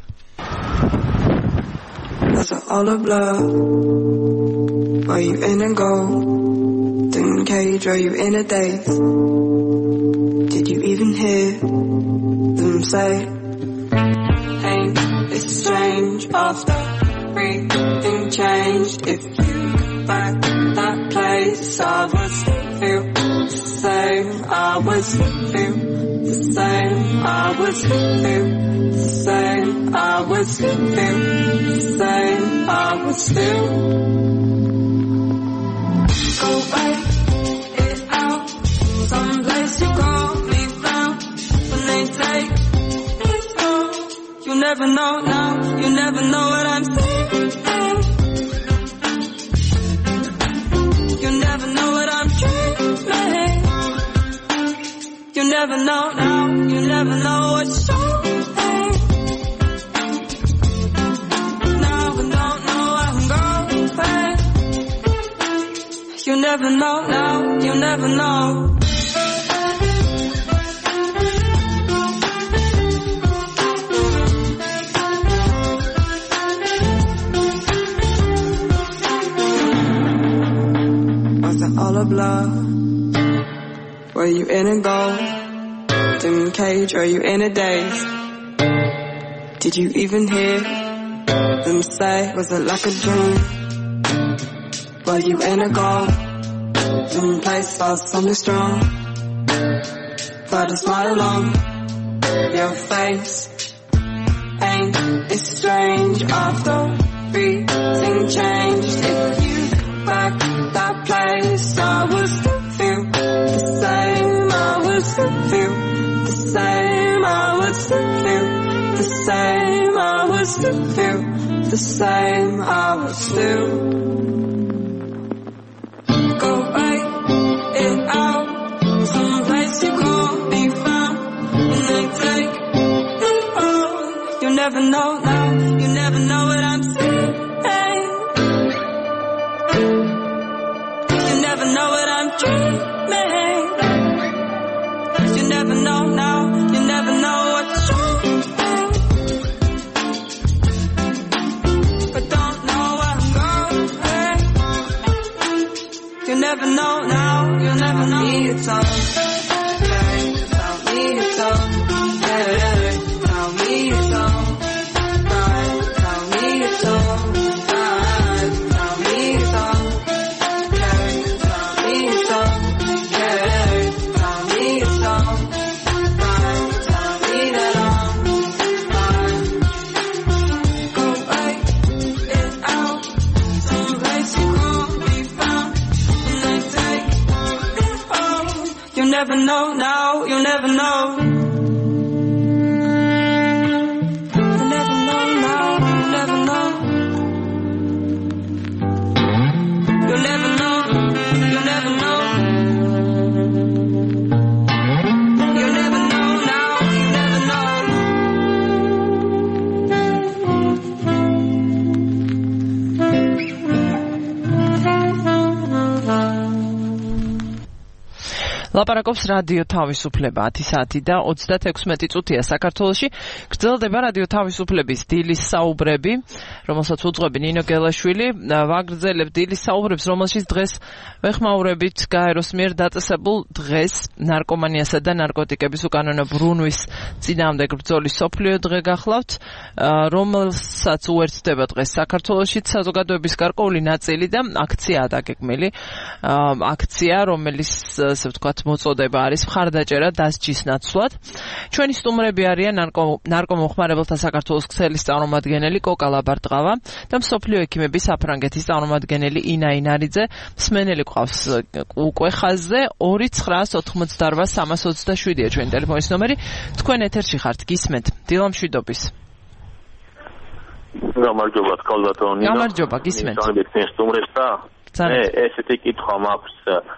Are you in and go? In cage, are you in a daze? Did you even hear them say, ain't it strange after everything changed? If you back that place, I would feel the same. I would feel the same. I would feel the same. I would feel the same. I would still go back it out. Someplace you call me found when they take it out. You never know now. You never know what I'm saying. You never know what I'm dreaming. You never know now. You never know what's showing. Now I don't know I can go back. You never know now, you never know. Was it all a blur? Were you in a golden cage? Are you in a daze? Did you even hear them say, was it like a dream? but you ain't a goal. Some place for something strong, but it's not alone. Your face ain't it's strange after everything changed. If you go back that place, I would still feel the same. I would still feel the same. I would still feel the same. I would still feel the same. I would still go right it out. Someplace you can't be found, and they take it all. You never know now. You never know what I'm saying. You never know what I'm dreaming. You never know now. You never know what's true. But don't know where I'm going. You never know now. You never know. It's all. Tell me it's all. Tell me it's all. Tell me it's all. Tell me it's all. Tell me it's all. Tell me it's all. Tell me that I'm fine. Go right it out. Someplace you can't be found, and they take it all. You never know now. You never know. ლაპარაკობს რადიო თავისუფლება ათი საათი და ოცდათექვსმეტი წუთია საქართველოში. გრძელდება რადიო თავისუფლების დილის საუბრები, რომელსაც უძღვები ნინო გელაშვილი. ვაგრძელებთ დილის საუბრებს, რომელშიც დღეს ვეხმაურებით გაეროს მიერ დაწესებულ დღეს ნარკომანიასა და ნარკოტიკების უკანონო ბრუნვის წინააღმდეგ ბრძოლის სოფლიო დღე გახლავთ, რომელსაც უერთდება დღეს საქართველოში საზოგადოების გარკვეული ნაწილი და აქციაა დაგეგმილი. აქცია, რომელიც ასე ვთქვათ მოწოდება არის მხარდაჭერა დასჯის ნაცვლად. ჩვენი სტუმრები არიან ნარკომოხმარებელთა საქართველოს ქსელის წარმომადგენელი კოკა ლაბარტყავა და მსოფლიო ექიმების საფრანგეთის წარმომადგენელი ინა ინარიძე. მსმენელი ყავს უკვე ხაზზე ორი ცხრაას ოთხმოცდაოთხ სამას ოცდაშვიდია ჩვენი ტელეფონის ნომერი. თქვენ ეთერში ხართ, გისმენთ. დილამშვიდობის. გამარჯობა, კალბატონი. გამარჯობა, გისმენთ. სტუმრებს და ესეთი კითხვა მაქვს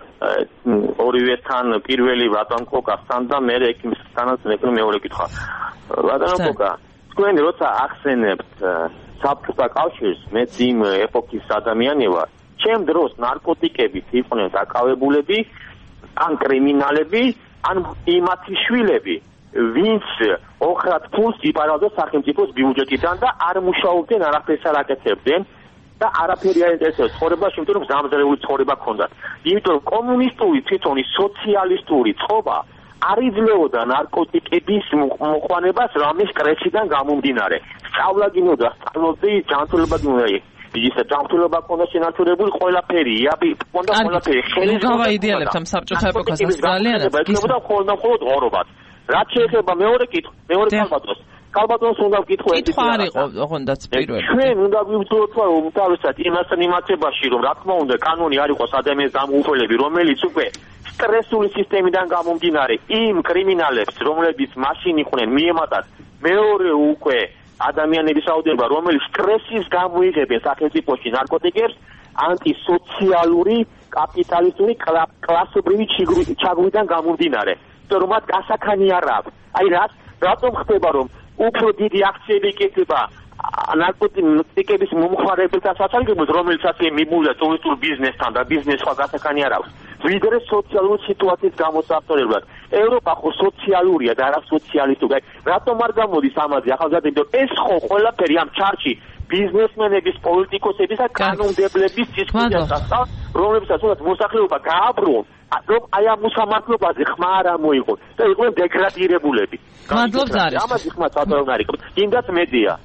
ორივეთან პირველი ბატონ კოკასთან და მე ექიმისთანაც მექნე მეორე კითხვა. ბატონ კოკა, თქვენ როცა ახსენებთ საბჭოთა კავშირს, მე იმ ეპოქის ადამიანი ვარ. ჩემ დროს ნარკოტიკებით იყვნენ დაკავებულები, ან კრიმინალები, ან იმათი შვილები, ვინც ოხრად ფულს იპარავდა სახელმწიფოს ბიუჯეტიდან და არ მუშაობდნენ, არაფერს არ აკეთებდნენ. და არაფერი არ ინტერესებს ცხოვრებაში, იმიტომ რომ ზამთრეული ცხოვრება ჰქონდათ. იმიტომ რომ კომუნისტური თვითონ სოციალისტური წყობა არ იძლეოდა ნარკოტიკების მოყვანებას რამის კრესიდან გამომდინარე. სწავლა გინოდა, სწავლობდი ჯანმრთელობა გინოდა. ისე ჯანმრთელობა ჰქონდა შენარჩუნებული ყველაფერი, იაბი ჰქონდა ყველაფერი. ხელი გავაიდეალებთ ამ საბჭოთა ეპოქას ძალიანად. გისმენთ ხოლმე მხოლოდ ღორობას. რაც შეეხება მეორე კითხვა, მეორე კალბატონს კალბატონს უნდა ვკითხო ეს. კითხვა არ იყო, ოღონდაც პირველი. ჩვენ უნდა ვიბრძოლოთ რომ უმთავრესად იმასთან იმაცებაში, რომ რა თქმა უნდა კანონი არ იყოს ადამიანის დამოუკიდებლები, რომელიც უკვე სტრესული სისტემიდან გამომდინარე იმ კრიმინალებს, რომლებიც მაშინ იყვნენ მიემატათ მეორე უკვე ადამიანების რაოდენობა, რომელიც სტრესის გამო იღებენ სახელმწიფოში ნარკოტიკებს, ანტისოციალური, კაპიტალისტური, კლასობრივი ჩაგვიდან გამომდინარე. რომ მათ გასახანი არ აქვს. აი რა რატომ ხდება რომ უფრო დიდი აქციები იკეთება ნარკოტიკების მომხმარებელთა სასარგებლოდ, რომელიცაც მიმულია ტურისტულ ბიზნესთან და ბიზნეს სხვა გასახანი არ აქვს. ვიდრე სოციალური სიტუაციის გამოსახულებლად. ევროპა ხო სოციალურია და არა სოციალისტური. რატომ არ გამოდის ამაზე ახალგაზრდები? ეს ხო ყველაფერი ამ ჩარჩი ბიზნესმენების, პოლიტიკოსების და კანონმდებლების დისკუსიასა, რომლებსაც უნდა მოსახლეობა გააბრუნოს, რომ აი ამ უსამართლობაზე ხმა არ ამოიღოს და იყვნენ დეგრადირებულები. მადლობთ არის. ამაზე ხმა საერთოდ არ იყო. იმდაც მედია.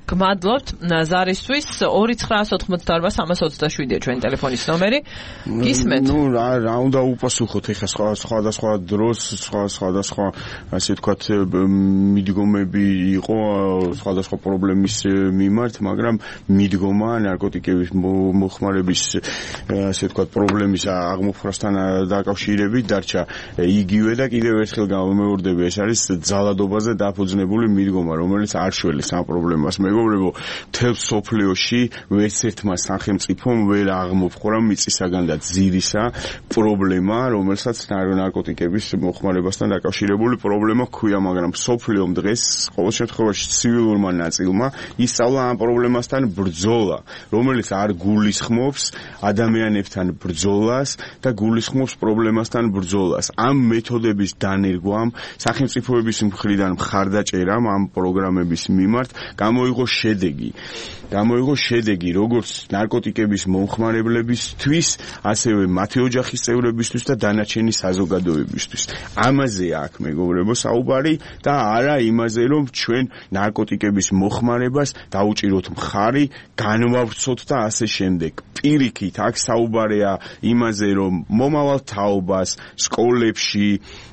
გმადლობთ ზარისთვის ორი ცხრა ოთხმოცდაორ სამას ოცდაშვიდია ჩვენი ტელეფონის ნომერი. გისმენთ? ნუ რა რა უნდა უპასუხოთ ეხლა სხვა სხვადასხვა დროს სხვა სხვადასხვა ასე ვთქვათ მიდგომები იყო სხვადასხვა პრობლემის მიმართ, მაგრამ მიდგომა ნარკოტიკების მოხმარების ასე ვთქვათ პრობლემის აღმოფხვრასთან დაკავშირებით დარჩა იგივე და კიდევ ერთხელ გამომეორდები, ეს არის ძალადობაზე დაფუძნებული მიდგომა, რომელიც არ შველის ამ პრობლემას. მეგობრებო, მთელ სოფლიოში ვერც ერთმა სახელმწიფომ ვერ აღმოფხვრა მიწისაგან და ძირისა პრობლემა, რომელსაც ნარკოტიკების მოხმარებასთან დაკავშირებული პრობლემა ჰქვია, მაგრამ სოფლიომ დღეს ყოველ შემთხვევაში ცივილურმა ნაწილმა ისწავლა ამ პრობლემასთან ბრძოლა, რომელიც არ გულისხმობს ადამიანებთან ბრძოლას და გულისხმობს პრობლემასთან ბრძოლას. ამ მეთოდების დანერგვამ, სახელმწიფოების მხრიდან მხარდაჭერამ ამ პროგრამების მიმართ გამოიღო შედეგი. გამოიღო შედეგი როგორც ნარკოტიკების მომხმარებლებისთვის, ასევე მათი ოჯახის წევრებისთვის და დანარჩენი საზოგადოებისთვის. ამაზე აქ მეგობრებო საუბარი და არა იმაზე, რომ ჩვენ ნარკოტიკების მოხმარებას დაუჭიროთ მხარი, განვავრცოთ და ასე შემდეგ. პირიქით, აქ საუბარია იმაზე, რომ მომავალ თაობას სკოლებში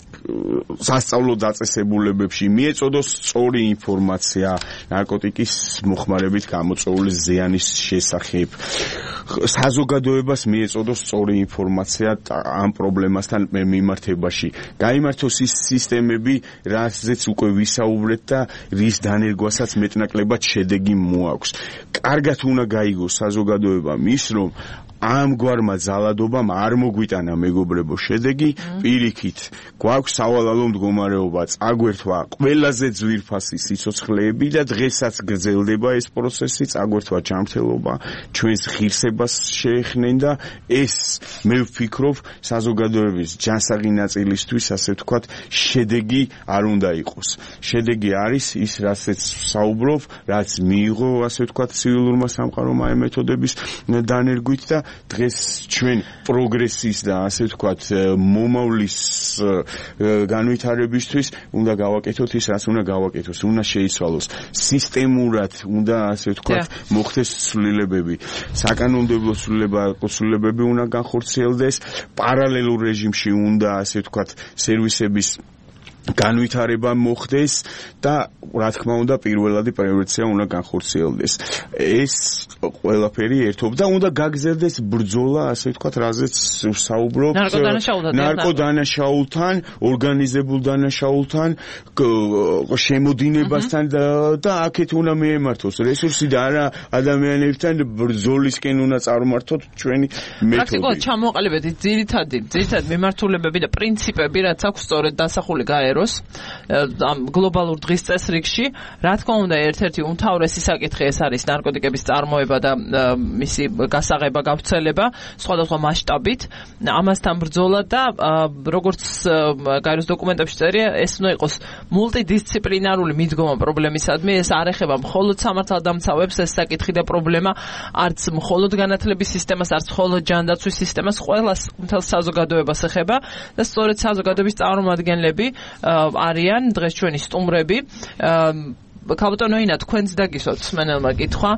სასწავლო დაწესებულებებში მიეწოდოს სწორი ინფორმაცია ნარკოტიკის მოხმარებით გამოწვეული ზიანის შესახებ. საზოგადოებას მიეწოდოს სწორი ინფორმაცია ამ პრობლემასთან მიმართებაში. გაიმართოს ის სისტემები, რაზეც უკვე ვისაუბრეთ და რის დანერგვასაც მეტნაკლებად შედეგი მოაქვს. კარგად უნდა გაიგოს საზოგადოებამ ის, რომ ამგვარმა ძალადობამ არ მოგვიტანა მეგობრებო შედეგი, პირიქით გვაქვს სავალალო მდგომარეობა, წაგვერთვა ყველაზე ძვირფასი სიცოცხლეები და დღესაც გრძელდება ეს პროცესი, წაგვერთვა ჯანმრთელობა, ჩვენს ღირსებას შეეხნენ და ეს მე ვფიქრობ საზოგადოების ჯანსაღი ნაწილისთვის, ასე ვთქვათ, შედეგი არ უნდა იყოს. შედეგი არის ის, რასაც საუბრობ, რაც მიიღო, ასე ვთქვათ, ცივილურმა სამყარომ ამ მეთოდების დანერგვით და დღეს ჩვენ პროგრესის და ასე ვთქვათ მომავლის განვითარებისთვის უნდა გავაკეთოთ ის, რაც უნდა გავაკეთოს, უნდა შეიცვალოს სისტემურად, უნდა ასე ვთქვათ მოხდეს ცვლილებები, საკანონმდებლო ცვლილებები უნდა განხორციელდეს, პარალელურ რეჟიმში უნდა ასე ვთქვათ სერვისების განვითარება მოხდეს და რა თქმა უნდა პირველადი პრევენცია უნდა განხორციელდეს. ეს ყველაფერი ერთობ და უნდა გაგრძელდეს ბრძოლა, ასე ვთქვათ, რაზეც ვსაუბრობ ნარკოდანაშაულთან, ორგანიზებულ დანაშაულთან, შემოდინებასთან და აქეთ უნდა მიემართოს რესურსი და არა ადამიანებთან ბრძოლისკენ უნდა წარმართოთ ჩვენი მეთოდი. პრაქტიკულად ჩამოყალიბეთ ძირითადი, ძირითადი მიმართულებები და პრინციპები, რაც აქვს სწორედ დასახული გაეროს ამ გლობალურ დღის წესრიგში. რა თქმა უნდა, ერთ-ერთი უმთავრესი საკითხი ეს არის ნარკოტიკების წარმოება და მისი გასაღება, გავრცელება სხვადასხვა მასშტაბით, ამასთან ბრძოლა და როგორც გაეროს დოკუმენტებში წერია, ეს უნდა იყოს მულტიდისციპლინარული მიდგომა პრობლემისადმი, ეს არ ეხება მხოლოდ სამართალდამცავებს, ეს საკითხი და პრობლემა არც მხოლოდ განათლების სისტემას, არც მხოლოდ ჯანდაცვის სისტემას, ყველას მთელ საზოგადოებას ეხება და სწორედ საზოგადოების წარმომადგენლები არიან დღეს ჩვენი სტუმრები. ქალბატონო ინა, თქვენც დაგისვათ მსმენელმა კითხვა,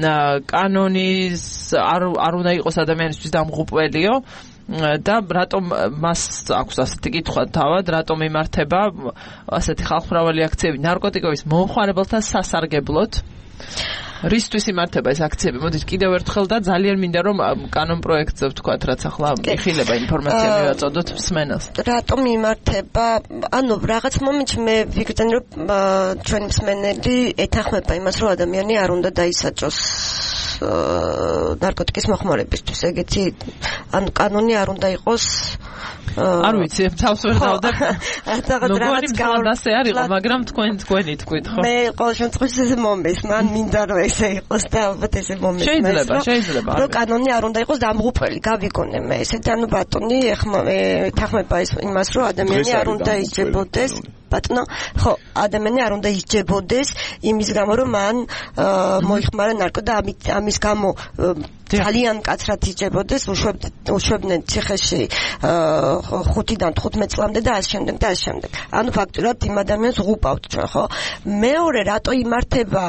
კანონის არ არ უნდა იყოს ადამიანისთვის დამღუპველიო და რატომ მას აქვს ასეთი კითხვა თავად, რატომ იმართება ასეთი ხალხმრავალი აქციები ნარკოტიკების მომხმარებელთა სასარგებლოდ? რისთვის იმართება ეს აქციები? მოდით კიდევ ერთხელ და ძალიან მინდა რომ კანონ პროექტზე ვთქვათ, რაც ახლა იხილება ინფორმაცია მივაწოდოთ მსმენელს. რატომ იმართება? ანუ რაღაც მომენტში მე ვიგრძენ რომ ჩვენი მსმენელი ეთანხმება იმას, რომ ადამიანი არ უნდა დაისაჭოს ნარკოტიკის მოხმარებისთვის. ეგეთი ანუ კანონი არ უნდა იყოს. არ ვიცი, თავს ვერ დავდებ. რაღაც გავლასე არ იყო, მაგრამ თქვენ თქვენი თქვით, ხო? მე ყოველ შემთხვევაში ესე მომეს, მან მინდა რომ ესე იყოს და ალბათ ესე მომეს. შეიძლება, შეიძლება. რომ კანონი არ უნდა იყოს დამღუპველი, გავიგონე მე ესეთი. ანუ ბატონი ეხმა ეთანხმება იმას, რომ ადამიანი არ უნდა ისჯებოდეს. ბატონო, ხო, ადამიანი არ უნდა ისჯებოდეს იმის გამო, რომ მან მოიხმარა ნარკო და ამის გამო ძალიან მკაცრად იჭებოდეს, უშვებდნენ ციხეში ხუთიდან თხუთმეტ წლამდე და ამ შემდეგ და ამ შემდეგ. ანუ ფაქტურად იმ ადამიანს უყავთ ჩვენ, ხო? მეორე, რატო იმართება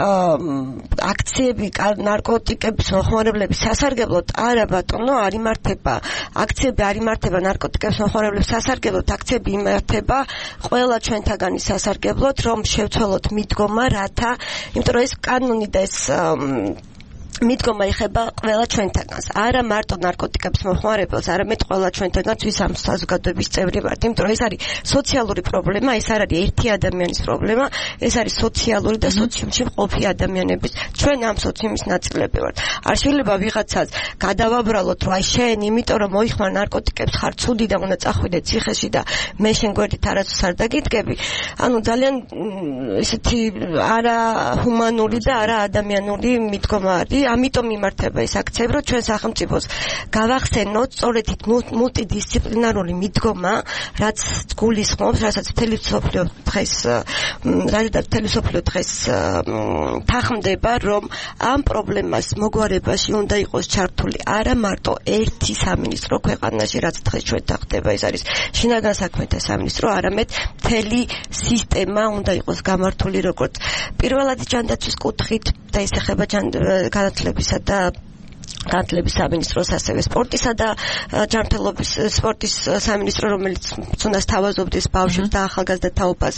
აქციები ნარკოტიკების მოხმარებლების სასარგებლოდ? არა ბატონო, არ იმართება. აქციები არ იმართება ნარკოტიკების მოხმარებლების სასარგებლოდ, აქციები იმართება ყველა ჩვენთაგანი სასარგებლოდ, რომ შევცვალოთ მიდგომა, რათა, იმიტომ რომ ეს კანონი და ეს მიდგომა ეხება ყველა ჩვენთაგანს. არა მარტო ნარკოტიკების მოხმარებელს, არამედ ყველა ჩვენთაგანს, ვის ამ საზოგადოების წევრი ვართ. იმიტომ რომ ეს არის სოციალური პრობლემა, ეს არ არის ერთი ადამიანის პრობლემა, ეს არის სოციალური და სოციუმში მყოფი ადამიანების. ჩვენ ამ სოციუმის ნაწილები ვართ. არ შეიძლება ვიღაცას გადავაბრალოთ, რომ აი შენ, იმიტომ რომ მოიხმარ ნარკოტიკებს, ხარ ცუდი და უნდა წახვიდე ციხეში და მე შენ გვერდით არასდროს არ დაგიდგები. ანუ ძალიან ესეთი არა ჰუმანური და არა ადამიანური მიდგომა არის. ამიტომ იმართება ეს აქციები, რომ ჩვენ სახელმწიფოს გავახსენოთ სწორედ იქ მულტიდისციპლინარული მიდგომა, რაც გულისხმობს, რასაც მთელი მსოფლიო დღეს რადგან მთელი მსოფლიო დღეს თანხმდება, რომ ამ პრობლემას მოგვარებაში უნდა იყოს ჩართული არა მარტო ერთი სამინისტრო ქვეყანაში, რაც დღეს ჩვენთან ხდება, ეს არის შინაგან საქმეთა სამინისტრო, არამედ მთელი სისტემა უნდა იყოს გამართული როგორც პირველად ჯანდაცვის კუთხით და ეს ეხება განათლებისა და განათლების სამინისტროს, ასევე სპორტისა და ჯანმრთელობის სპორტის სამინისტრო, რომელიც თუნდაც თავაზობდეს ბავშვებს და ახალგაზრდა თაობას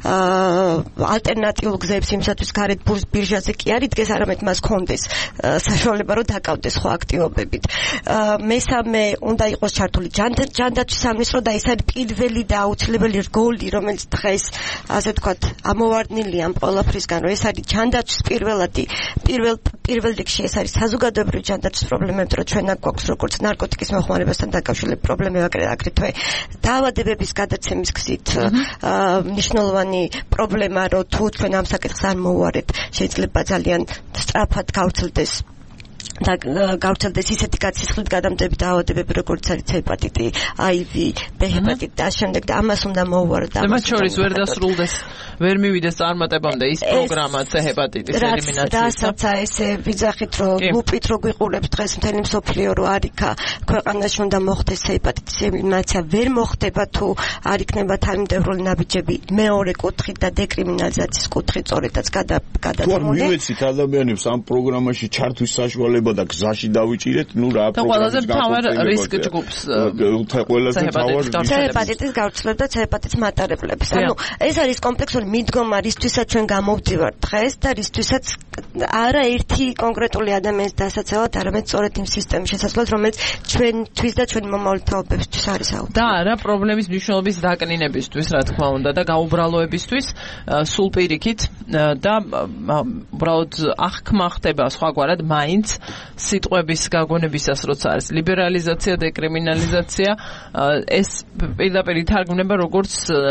ალტერნატიულ გზებს იმისათვის გარეთ ბირჟაზე კი არ იდგეს, არამედ მას ჰქონდეს საშუალება, რომ დაკავდეს სხვა აქტივობებით. მესამე, უნდა იყოს ჩართული ჯანდაცვის სამინისტრო და ეს არის პირველი და აუცილებელი რგოლი, რომელიც დღეს ასე ვთქვათ ამოვარდნილია ამ ყველაფრისგან, რომ ეს არის ჯანდაცვის პირველადი პირველ პირველ რიგში ეს არის საზოგადოებრივი ჯანდაცვის პრობლემები, რომ ჩვენ აქ გვაქვს როგორც ნარკოტიკის მოხმარებასთან დაკავშირებული პრობლემები, აგრეთვე დაავადებების გადაცემის გზით მნიშვნელოვანი პრობლემა, რომ თუ ჩვენ ამ საკითხს არ მოვუარებთ, შეიძლება ძალიან სწრაფად გავრცელდეს და გავრცელდეს ისეთი გაცისხლით გადამტები დაავადებები, როგორც არის ჰეპატიტი, აი ვი, ბ ჰეპატიტი და შემდეგ და ამას უნდა მოუვაროთ. ამას შორის ვერ დასრულდეს, ვერ მივიდეს წარმატებამდე ის პროგრამა C ჰეპატიტის ელიმინაციის. რასაც ესე ვიძახით, რომ ლუპით რო გვიყურებს დღეს მთელი მსოფლიო, რომ არ იქა ქვეყანაში უნდა მოხდეს ჰეპატიტის ელიმინაცია, ვერ მოხდება თუ არ იქნება თანმიმდევრული ნაბიჯები მეორე კუთხით და დეკრიმინალიზაციის კუთხით სწორედაც გადაწყვეტილი. თუ ვიცით ადამიანებს ამ პროგრამაში ჩართვის საშუალება და გზაში დავიჭირეთ, ნუ რა პროგრამის ყველაზე მთავარ რისკ ჯგუფს ყველაზე მთავარ ჰეპატიტის გავრცელება და ჰეპატიტის მატარებლების. ანუ ეს არის კომპლექსური მიდგომა, რისთვისაც ჩვენ გამოვდივართ დღეს და რისთვისაც არა ერთი კონკრეტული ადამიანის დასაცავად, არამედ სწორედ იმ სისტემის შესაძლებლად, რომელიც ჩვენთვის და ჩვენი მომავალი თაობებისთვის არის აუცილებელი. და არა პრობლემის მნიშვნელობის დაკნინებისთვის, რა თქმა უნდა, და გაუბრალოებისთვის, სულ პირიქით და უბრალოდ აღქმა ხდება სხვაგვარად მაინც სიტყვების გაგონებისას, როცა არის ლიბერალიზაცია, დეკრიმინალიზაცია, ეს პირდაპირ ითარგმნება როგორც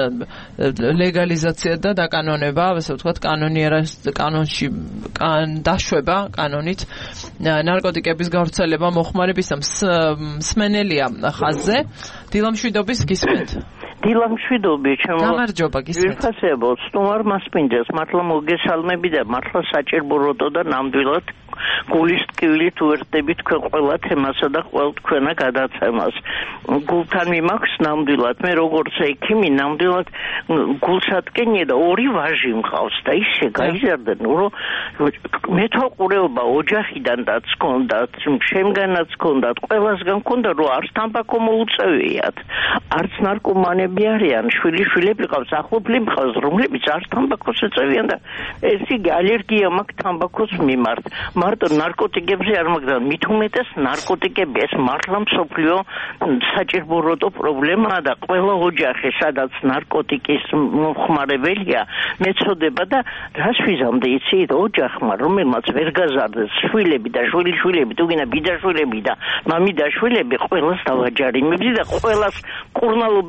ლეგალიზაცია და დაკანონება, ასე ვთქვათ, კანონიერას კანონში დაშვება კანონით ნარკოტიკების გავრცელება მოხმარებისა. მსმენელია ხაზზე. დილამშვიდობის გისმენთ. დილამშვიდობი, ჩემო გამარჯობა, გისმენთ. ვიფასებო, სტუმარ მასპინძელს, მართლა მოგესალმები და მართლა საჭირო როტო და ნამდვილად გულის ტკივილით უერთდებით თქვენ ყველა თემასა და ყველა თქვენა გადაცემას. გულთან მიმაქვს ნამდვილად, მე როგორც ექიმი ნამდვილად გულსატკენია და ორი ვაჟი მყავს და ისე გაიზარდნენ, რომ მეთვალყურეობა ოჯახიდანაც ჰქონდა, შემგანაც ჰქონდა, ყველასგან ჰქონდა, რომ არც თამბაქო მოუწევიათ, არც ნარკომანები არიან, შვილიშვილები ყავს, ახლობლი მყავს, რომლებიც არც თამბაქოს ეწევიან და ეს იგი ალერგია მაქვს თამბაქოს მიმართ. მარტო ნარკოტიკებზე არ მაგდა, მით უმეტეს ნარკოტიკები ეს მართლა მსოფლიო საჭირობროტო პრობლემაა და ყველა ოჯახი, სადაც ნარკოტიკის მოხმარებელია, მეწოდება და რას ვიზამდე იცით ოჯახმა, რომელმაც ვერ გაზარდეს შვილები და შვილიშვილები, თუ გინდა ბიძაშვილები და მამიდაშვილები, ყველას დავაჯარიმებდი და ყველას კურნალობის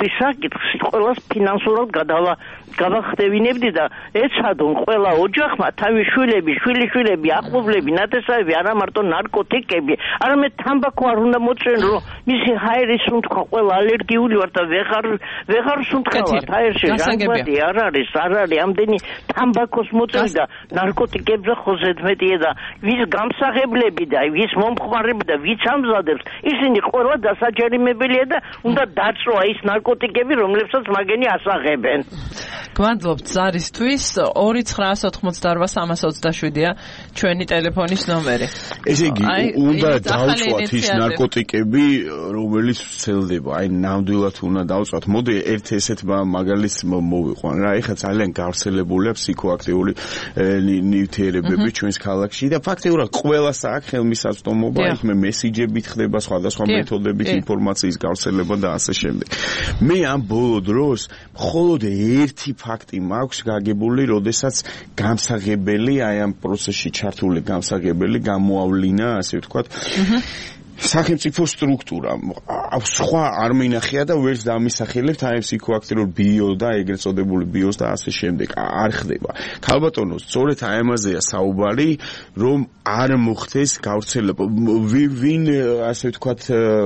საკითხს ყველას ფინანსურად გადავა გავახდევინებდი და ეცადონ ყველა ოჯახმა თავის შვილები, შვილიშვილები, ახლობლები, ნათესავები, არა მარტო ნარკოტიკები, არამედ თამბაქო არ უნდა მოწვენ, რომ მისი ჰაერის სუნთქვა ყველა ალერგიული ვარ და ვეღარ ვეღარ სუნთქავთ ჰაერში. რამგვარი არ არის, არ არის ამდენი თამბაქოს მოწვევი და ნარკოტიკებზე ხოზედმეტია და ვის გამსაღებლები და ვის მომხმარები და ვის ამზადებს, ისინი ყველა დასაჯერიმებელია და უნდა დაწვა ის ნარკოტიკები, რომლებსაც მაგენი ასაღებენ. გვანძლებთ ზარისთვის ორი ცხრაას ოთხმოცდაორვა სამას ოცდაშვიდია ჩვენი ტელეფონის ნომერი. ესე იგი, უნდა დავწვათ ის ნარკოტიკები, რომელიც ვრცელდება. აი, ნამდვილად უნდა დავწვათ. მოდი ერთ ესეთ მაგალითს მოვიყვან რა. ეხლა ძალიან გავრცელებულია ფსიქოაქტიური ნივთიერებები ჩვენს ქალაქში და ფაქტიურად ყველას აქვს ხელმისაწვდომობა, იქ მე მესიჯებით ხდება სხვადასხვა მეთოდებით ინფორმაციის გავრცელება და ასე შემდეგ. მე ამ ბოლო დროს მხოლოდ ერთი ფაქტი მაქვს გაგებული, როდესაც გამსაღებელი, აი ამ პროცესში ჩართული გამსაღებელი გამოავლინა, ასე ვთქვათ, სახელმწიფო სტრუქტურა. სხვა არ მინახია და ვერც დამისახელებთ აი ფსიქოაქტიურ ბიო და ეგრეთ წოდებული ბიოს და ასე შემდეგ. არ ხდება. ქალბატონო, სწორედ აი ამაზეა საუბარი, რომ არ მოხდეს გავრცელება. ვინ ასე ვთქვათ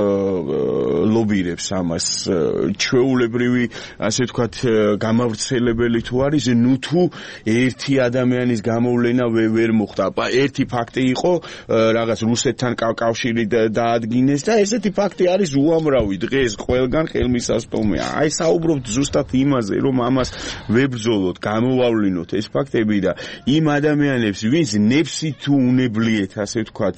ლობირებს ამას? ჩვეულებრივი ასე ვთქვათ გამავრცელებელი თუ არის, ნუ თუ ერთი ადამიანის გამოვლენა ვერ მოხდა. ერთი ფაქტი იყო რაღაც რუსეთთან კავშირი დაადგინეს და ესეთი ფაქტი არის უამრავი დღეს ყველგან ხელმისაწვდომია. აი საუბრობთ ზუსტად იმაზე, რომ ამას ვებრძოლოთ, გამოვავლინოთ ეს ფაქტები და იმ ადამიანებს, ვინც ნებსით თუ უნებლიეთ, ასე ვთქვათ,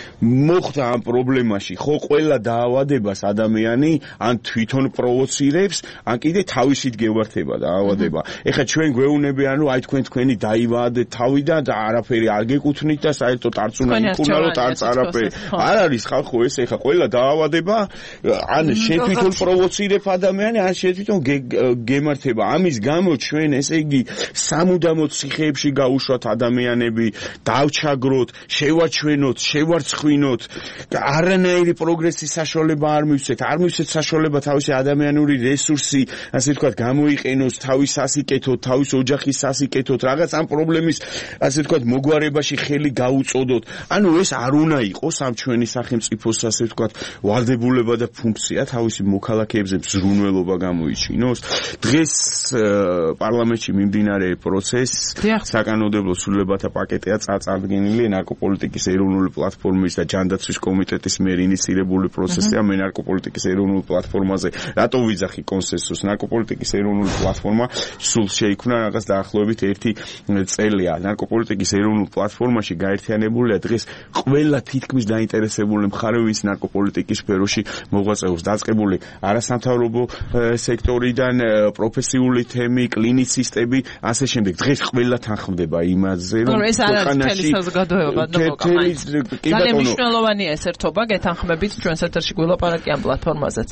მოხდა ამ პრობლემაში, ხო ყველა დაავადებას ადამიანი ან თვითონ პროვოცირებს, ან კიდე თავისით გევართება დაავადება. ეხლა ჩვენ გვეუბნებიან, რომ აი თქვენ თქვენი დაივადეთ თავიდან და არაფერი არ გეკუთვნით და საერთოდ არც უნდა იქუნაროთ, არც არაფერი. არ არის ხალხო ეს ეხლა ყველა დაავადება, ან შენ თვითონ პროვოცირებ ადამიანი, ან შენ თვითონ გემართება. ამის გამო ჩვენ ესე იგი სამუდამოდ ციხეებში გაუშვათ ადამიანები, დავჩაგროთ, შევაჩვენოთ, შევარცხვინოთ, არანაირი პროგრესის საშუალება არ მივცეთ, არ მივცეთ საშუალება თავისი ადამიანური რესურსი, ასე ვთქვათ, გამოიყენოს თავის სასიკეთოდ, თავის ოჯახის სასიკეთოდ, რაღაც ამ პრობლემის, ასე ვთქვათ, მოგვარებაში ხელი გაუწოდოთ. ანუ ეს არ უნდა იყოს ამ ჩვენი სახელმწიფოს, ასე ვთქვათ, ვალდებულება და ფუნქცია თავისი მოქალაქეებზე ზრუნველობა გამოიჩინოს. დღეს პარლამენტში მიმდინარე პროცესს საკანონმდებლო ცვლილებათა პაკეტია წარდგენილი ნარკოპოლიტიკის ეროვნული პლატფორმის და ჯანდაცვის კომიტეტის მიერ ინიციირებული პროცესია. მე ნარკოპოლიტიკის ეროვნულ პლატფორმაზე რატო ვიძახი კონსენსუსს? ნარკოპოლიტიკის ეროვნული პლატფორმა სულ შეიქმნა რაღაც დაახლოებით ერთი წელია. ნარკოპოლიტიკის ეროვნულ პლატფორმაში გაერთიანებულია დღეს ყველა თითქმის დაინტერესებული მხარე, ვინც ნარკოპოლიტიკის სფეროში მოღვაწეობს, დაწყებული არასამთავრობო სექტორიდან, პროფესიული თემი, კლინიცისტები, ასე შემდეგ. დღეს ყველა თანხმდება იმაზე, რომ ეს არ არის მთელი საზოგადოება და ძალიან მნიშვნელოვანია ეს ერთობა, გეთანხმებით ჩვენს ეთერში გველაპარაკი ამ პლატფორმაზეც.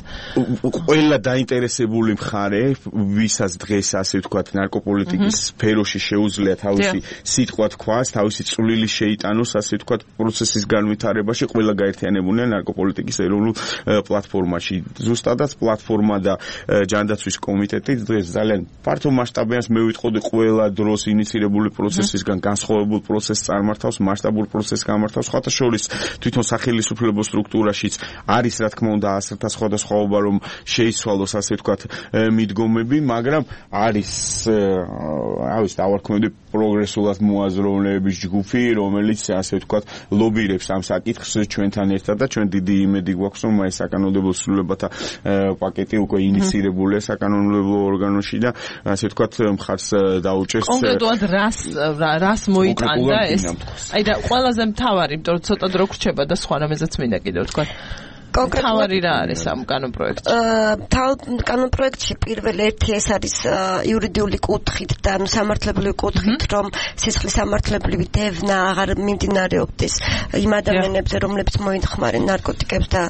ყველა დაინტერესებული მხარე, ვისაც დღეს ასე ვთქვათ, ნარკოპოლიტიკის სფეროში შეუძლია თავისი სიტყვა თქვას, თავისი წვლილი შეიტანოს, ასე ვთქვათ, პროცესის განვითარებაში, ყველა გაერთიანებულია ნარკოპოლიტიკის ეროვნულ პლატფორმაში. ზუსტადაც პლატფორმა და ჯანდაცვის კომიტეტი დღეს ძალიან ფართო მასშტაბიანს მე ვიტყოდი ყველა დროს ინიციირებული პროცესისგან განსხვავებულ პროცესს წარმართავს, მასშტაბურ პროცესს გამართავს, სხვათა შორის თვითონ სახელმწიფო სტრუქტურაშიც არის რა თქმა უნდა ასრთა სხვადასხვაობა, რომ შეიცვალოს, ასე ვთქვათ, მიდგომები, მაგრამ არის ავის დავარქმევდი პროგრესულად მოაზროვნეების ჯგუფი, რომელიც ასე ვთქვათ, ლობირებს ამ საკითხს ჩვენთან ერთად და ჩვენ დიდი იმედი გვაქვს, რომ ეს საკანონმდებლო ცვლილებათა პაკეტი უკვე ინიციირებულია საკანონმდებლო ორგანოში და ასე ვთქვათ, მხარს დაუჭერს. კონკრეტულად რას რას მოიტანდა ეს? აი და ყველაზე მთავარი, იმიტომ რომ ცოტა დრო გრჩება და სხვა რამეზეც მინდა კიდევ ვთქვათ. კონკრეტულად რა არის ამ კანონპროექტში? აა კანონპროექტში პირველი ერთი ეს არის იურიდიული კუთხით და სამართლებრივი კუთხით, რომ სისხლის სამართლებრივი დევნა აღარ მიმდინარეობდეს იმ ადამიანებზე, რომლებიც მოიხმარენ ნარკოტიკებს და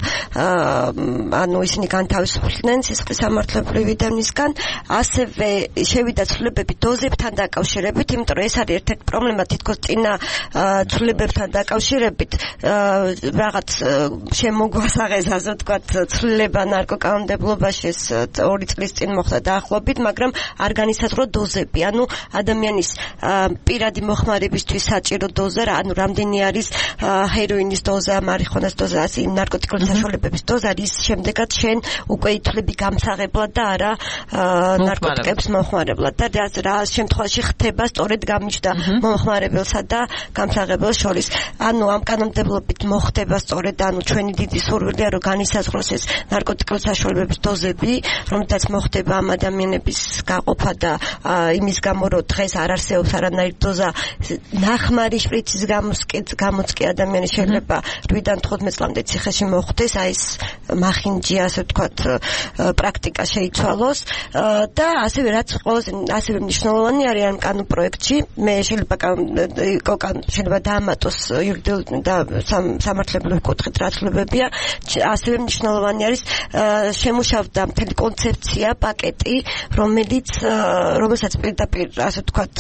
ანუ ისინი განთავისუფლდნენ სისხლის სამართლებრივი დევნისგან, ასევე შევიდა ცვლილებები დოზებთან დაკავშირებით, იმიტომ რომ ეს არის ერთ-ერთი პრობლემა თითქოს წინა ცვლილებებთან დაკავშირებით რაღაც შემოგვასაღ დღეს ასე ვთქვათ ცვლილება ნარკოკანონმდებლობაში ეს ორი წლის წინ მოხდა დაახლოებით, მაგრამ არ განისაზღვრა დოზები, ანუ ადამიანის პირადი მოხმარებისთვის საჭირო დოზა, ანუ რამდენი არის ჰეროინის დოზა, მარიხუანას დოზა, ასე ნარკოტიკული საშუალებების დოზა, ის შემდეგაც შენ უკვე ითვლები გამსაღებლად და არა ნარკოტიკებს მოხმარებლად და რა შემთხვევაში ხდება სწორედ გამიჯდა მომხმარებელსა და გამსაღებელს შორის. ანუ ამ კანონმდებლობით მოხდება სწორედ ანუ ჩვენი დიდი სურვილია რომ განისაზღვროს ეს ნარკოტიკული საშუალებების დოზები, რომელთაც მოხდება ამ ადამიანების გაყოფა და იმის გამო რომ დღეს არ არსებობს არანაირი დოზა ნახმარი შპრიცის გამოც კი ადამიანი შეიძლება რვიდან თხუთმეტ წლამდე ციხეში მოხვდეს, აი ეს მახინჯი ასე ვთქვათ პრაქტიკა შეიცვალოს და ასევე რაც ყველაზე ასევე მნიშვნელოვანი არის ამ კანონ პროექტში, მე შეიძლება შეიძლება დაამატოს იურიდიული და სამართლებრივი კუთხით რა ცვლილებებია, ასევე მნიშვნელოვანი არის შემუშავდა მთელი კონცეფცია, პაკეტი, რომელიც რომელსაც პირდაპირ ასე ვთქვათ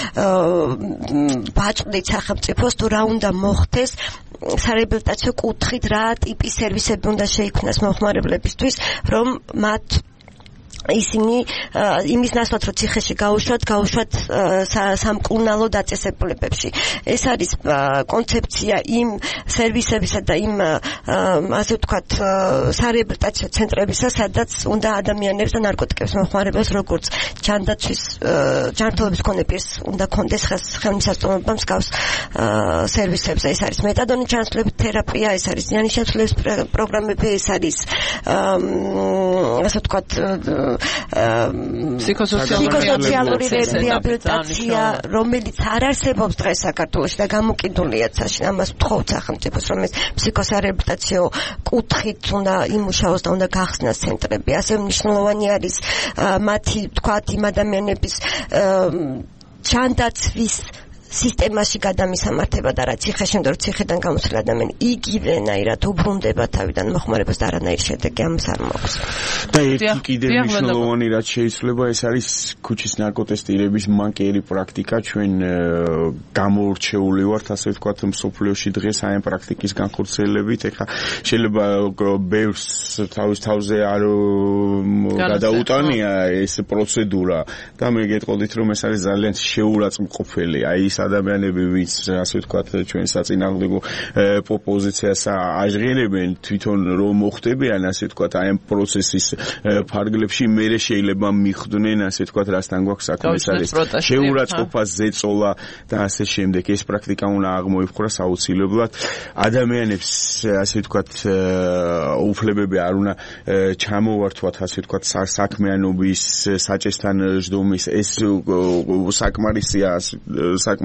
ბაჭდით სახელმწიფოს თუ რა უნდა მოხდეს სარეაბილიტაციო კუთხით, რა ტიპის სერვისები უნდა შეიქმნას მომხმარებლებისთვის, რომ მათ ისინი იმის ნაცვლად რომ ციხეში გაუშვათ, გაუშვათ სამკურნალო დაწესებულებებში. ეს არის კონცეფცია იმ სერვისებისა და იმ ასე ვთქვათ სარეაბილიტაციო ცენტრებისა, სადაც უნდა ადამიანებს და ნარკოტიკებს მომხმარებელს როგორც ჯანდაცვის ჯანმრთელობის მქონე პირს უნდა კონდეს ხელმისაწვდომობა მსგავს სერვისებზე. ეს არის მეტადონის ჩანაცვლების თერაპია, ეს არის ზიანის ჩანაცვლების პროგრამები, ეს არის ასე ვთქვათ ფსიქოსოციალური რეაბილიტაცია, რომელიც არ არსებობს დღეს საქართველოში და გამოკიდულია საშინ ამას ვთხოვთ სახელმწიფოს, რომ ეს ფსიქოსარეაბილიტაციო კუთხით უნდა იმუშაოს და უნდა გახსნას ცენტრები. ასე მნიშვნელოვანი არის მათი ვთქვათ იმ ადამიანების ჯანდაცვის სისტემაში გადამისამართება და რა ციხეში უნდა რომ ციხიდან გამოსული ადამიანი იგივენაირად უბრუნდება თავიდან მოხმარებას და არანაირი შედეგი ამას არ მოაქვს. და ერთი კიდევ მნიშვნელოვანი რაც შეიძლება ეს არის ქუჩის ნარკოტესტირების მანკიერი პრაქტიკა. ჩვენ გამოურჩეული ვართ ასე ვთქვათ მსოფლიოში დღეს აი ამ პრაქტიკის განხორციელებით. ეხლა შეიძლება ბევრს თავის თავზე არ გადაუტანია ეს პროცედურა და მე გეტყოდით რომ ეს არის ძალიან შეურაცხმყოფელი. აი ადამიანები ვინც ასე ვთქვათ ჩვენ საწინააღმდეგო პოზიციას აჟღერებენ თვითონ რომ მოხდებიან ასე ვთქვათ აი ამ პროცესის ფარგლებში მერე შეიძლება მიხვდნენ ასე ვთქვათ რასთან გვაქვს საქმე, ეს არის შეურაცხყოფა, ზეწოლა და ასე შემდეგ. ეს პრაქტიკა უნდა აღმოიფხვრას აუცილებლად. ადამიანებს ასე ვთქვათ უფლებები არ უნდა ჩამოვართვათ ასე ვთქვათ საქმიანობის საჭესთან ჟდომის. ეს საკმარისია საკმარისია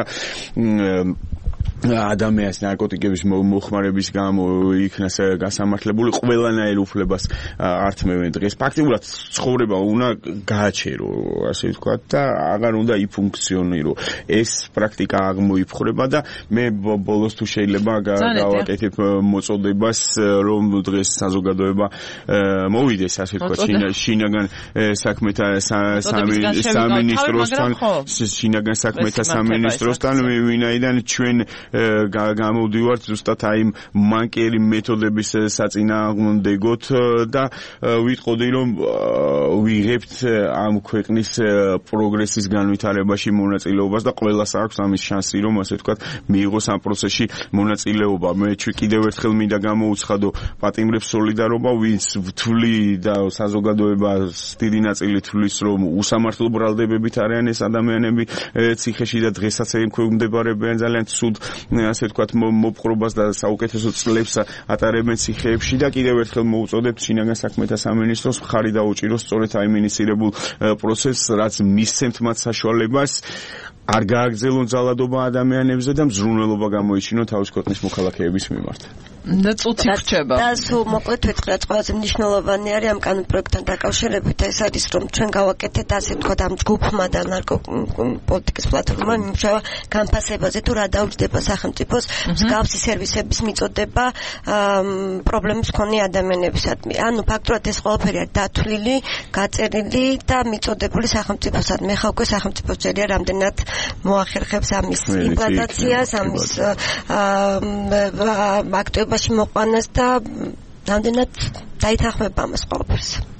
ადამიანის ნარკოტიკების მოხმარების გამო იქნას გასამართლებული ყველანაირ უფლებას ართმევენ დღეს. ფაქტიურად ცხოვრება უნდა გააჩერო ასე ვთქვათ და აღარ უნდა იფუნქციონირო. ეს პრაქტიკა აღმოიფხვრება და მე ბოლოს თუ შეიძლება გავაკეთებ მოწოდებას რომ დღეს საზოგადოება მოვიდეს ასე ვთქვათ შინაგან საქმეთა სამინისტროსთან შინაგან საქმეთა სამინისტროსთან ვინაიდან ჩვენ გამოვდივართ ზუსტად აი მანკიერი მეთოდების საწინააღმდეგოდ და ვიტყოდი რომ ვიღებთ ამ ქვეყნის პროგრესის განვითარებაში მონაწილეობას და ყველას აქვს ამის შანსი რომ ასე ვთქვათ მიიღოს ამ პროცესში მონაწილეობა. მე კიდევ ერთხელ მინდა გამოუცხადო პატიმრებს სოლიდარობა, ვინც ვთვლი და საზოგადოებას დიდი ნაწილი თვლის რომ უსამართლო ბრალდებებით არიან ეს ადამიანები ციხეში და დღესაც ექვემდებარებიან ძალიან ცუდ ასე ვთქვათ მოპყრობას და საუკეთესო წლებს ატარებენ ციხეებში და კიდევ ერთხელ მოუწოდებთ შინაგან საქმეთა სამინისტროს მხარი დაუჭიროს სწორედ აი მინიცირებულ პროცესს, რაც მისცემთ მათ საშუალებას არ გააგრძელონ ძალადობა ადამიანებზე და მზრუნველობა გამოიჩინონ თავის ქვეყნის მოქალაქეების მიმართ. და წუთი რჩება. და სულ მოკლედ ვეთქი რაც ყველაზე მნიშვნელოვანი არის ამ კანონ პროექტთან დაკავშირებით, ეს არის რომ ჩვენ გავაკეთეთ ასე ვთქვათ ამ ჯგუფმა და ნარკოპოლიტიკის პლატფორმამ იმუშავა განფასებაზე თუ რა დაუჯდება სახელმწიფოს მსგავსი სერვისების მიწოდება პრობლემის მქონე ადამიანებისადმი. ანუ ფაქტურად ეს ყველაფერი არის დათვლილი, გაწერილი და მიწოდებული სახელმწიფოსადმი. ხა უკვე სახელმწიფოს ჯერია რამდენად მოახერხებს ამის იმპლანტაციას, ამის აქტივ მოყვანას და რამდენად დაითანხმება ამას ყველაფერს.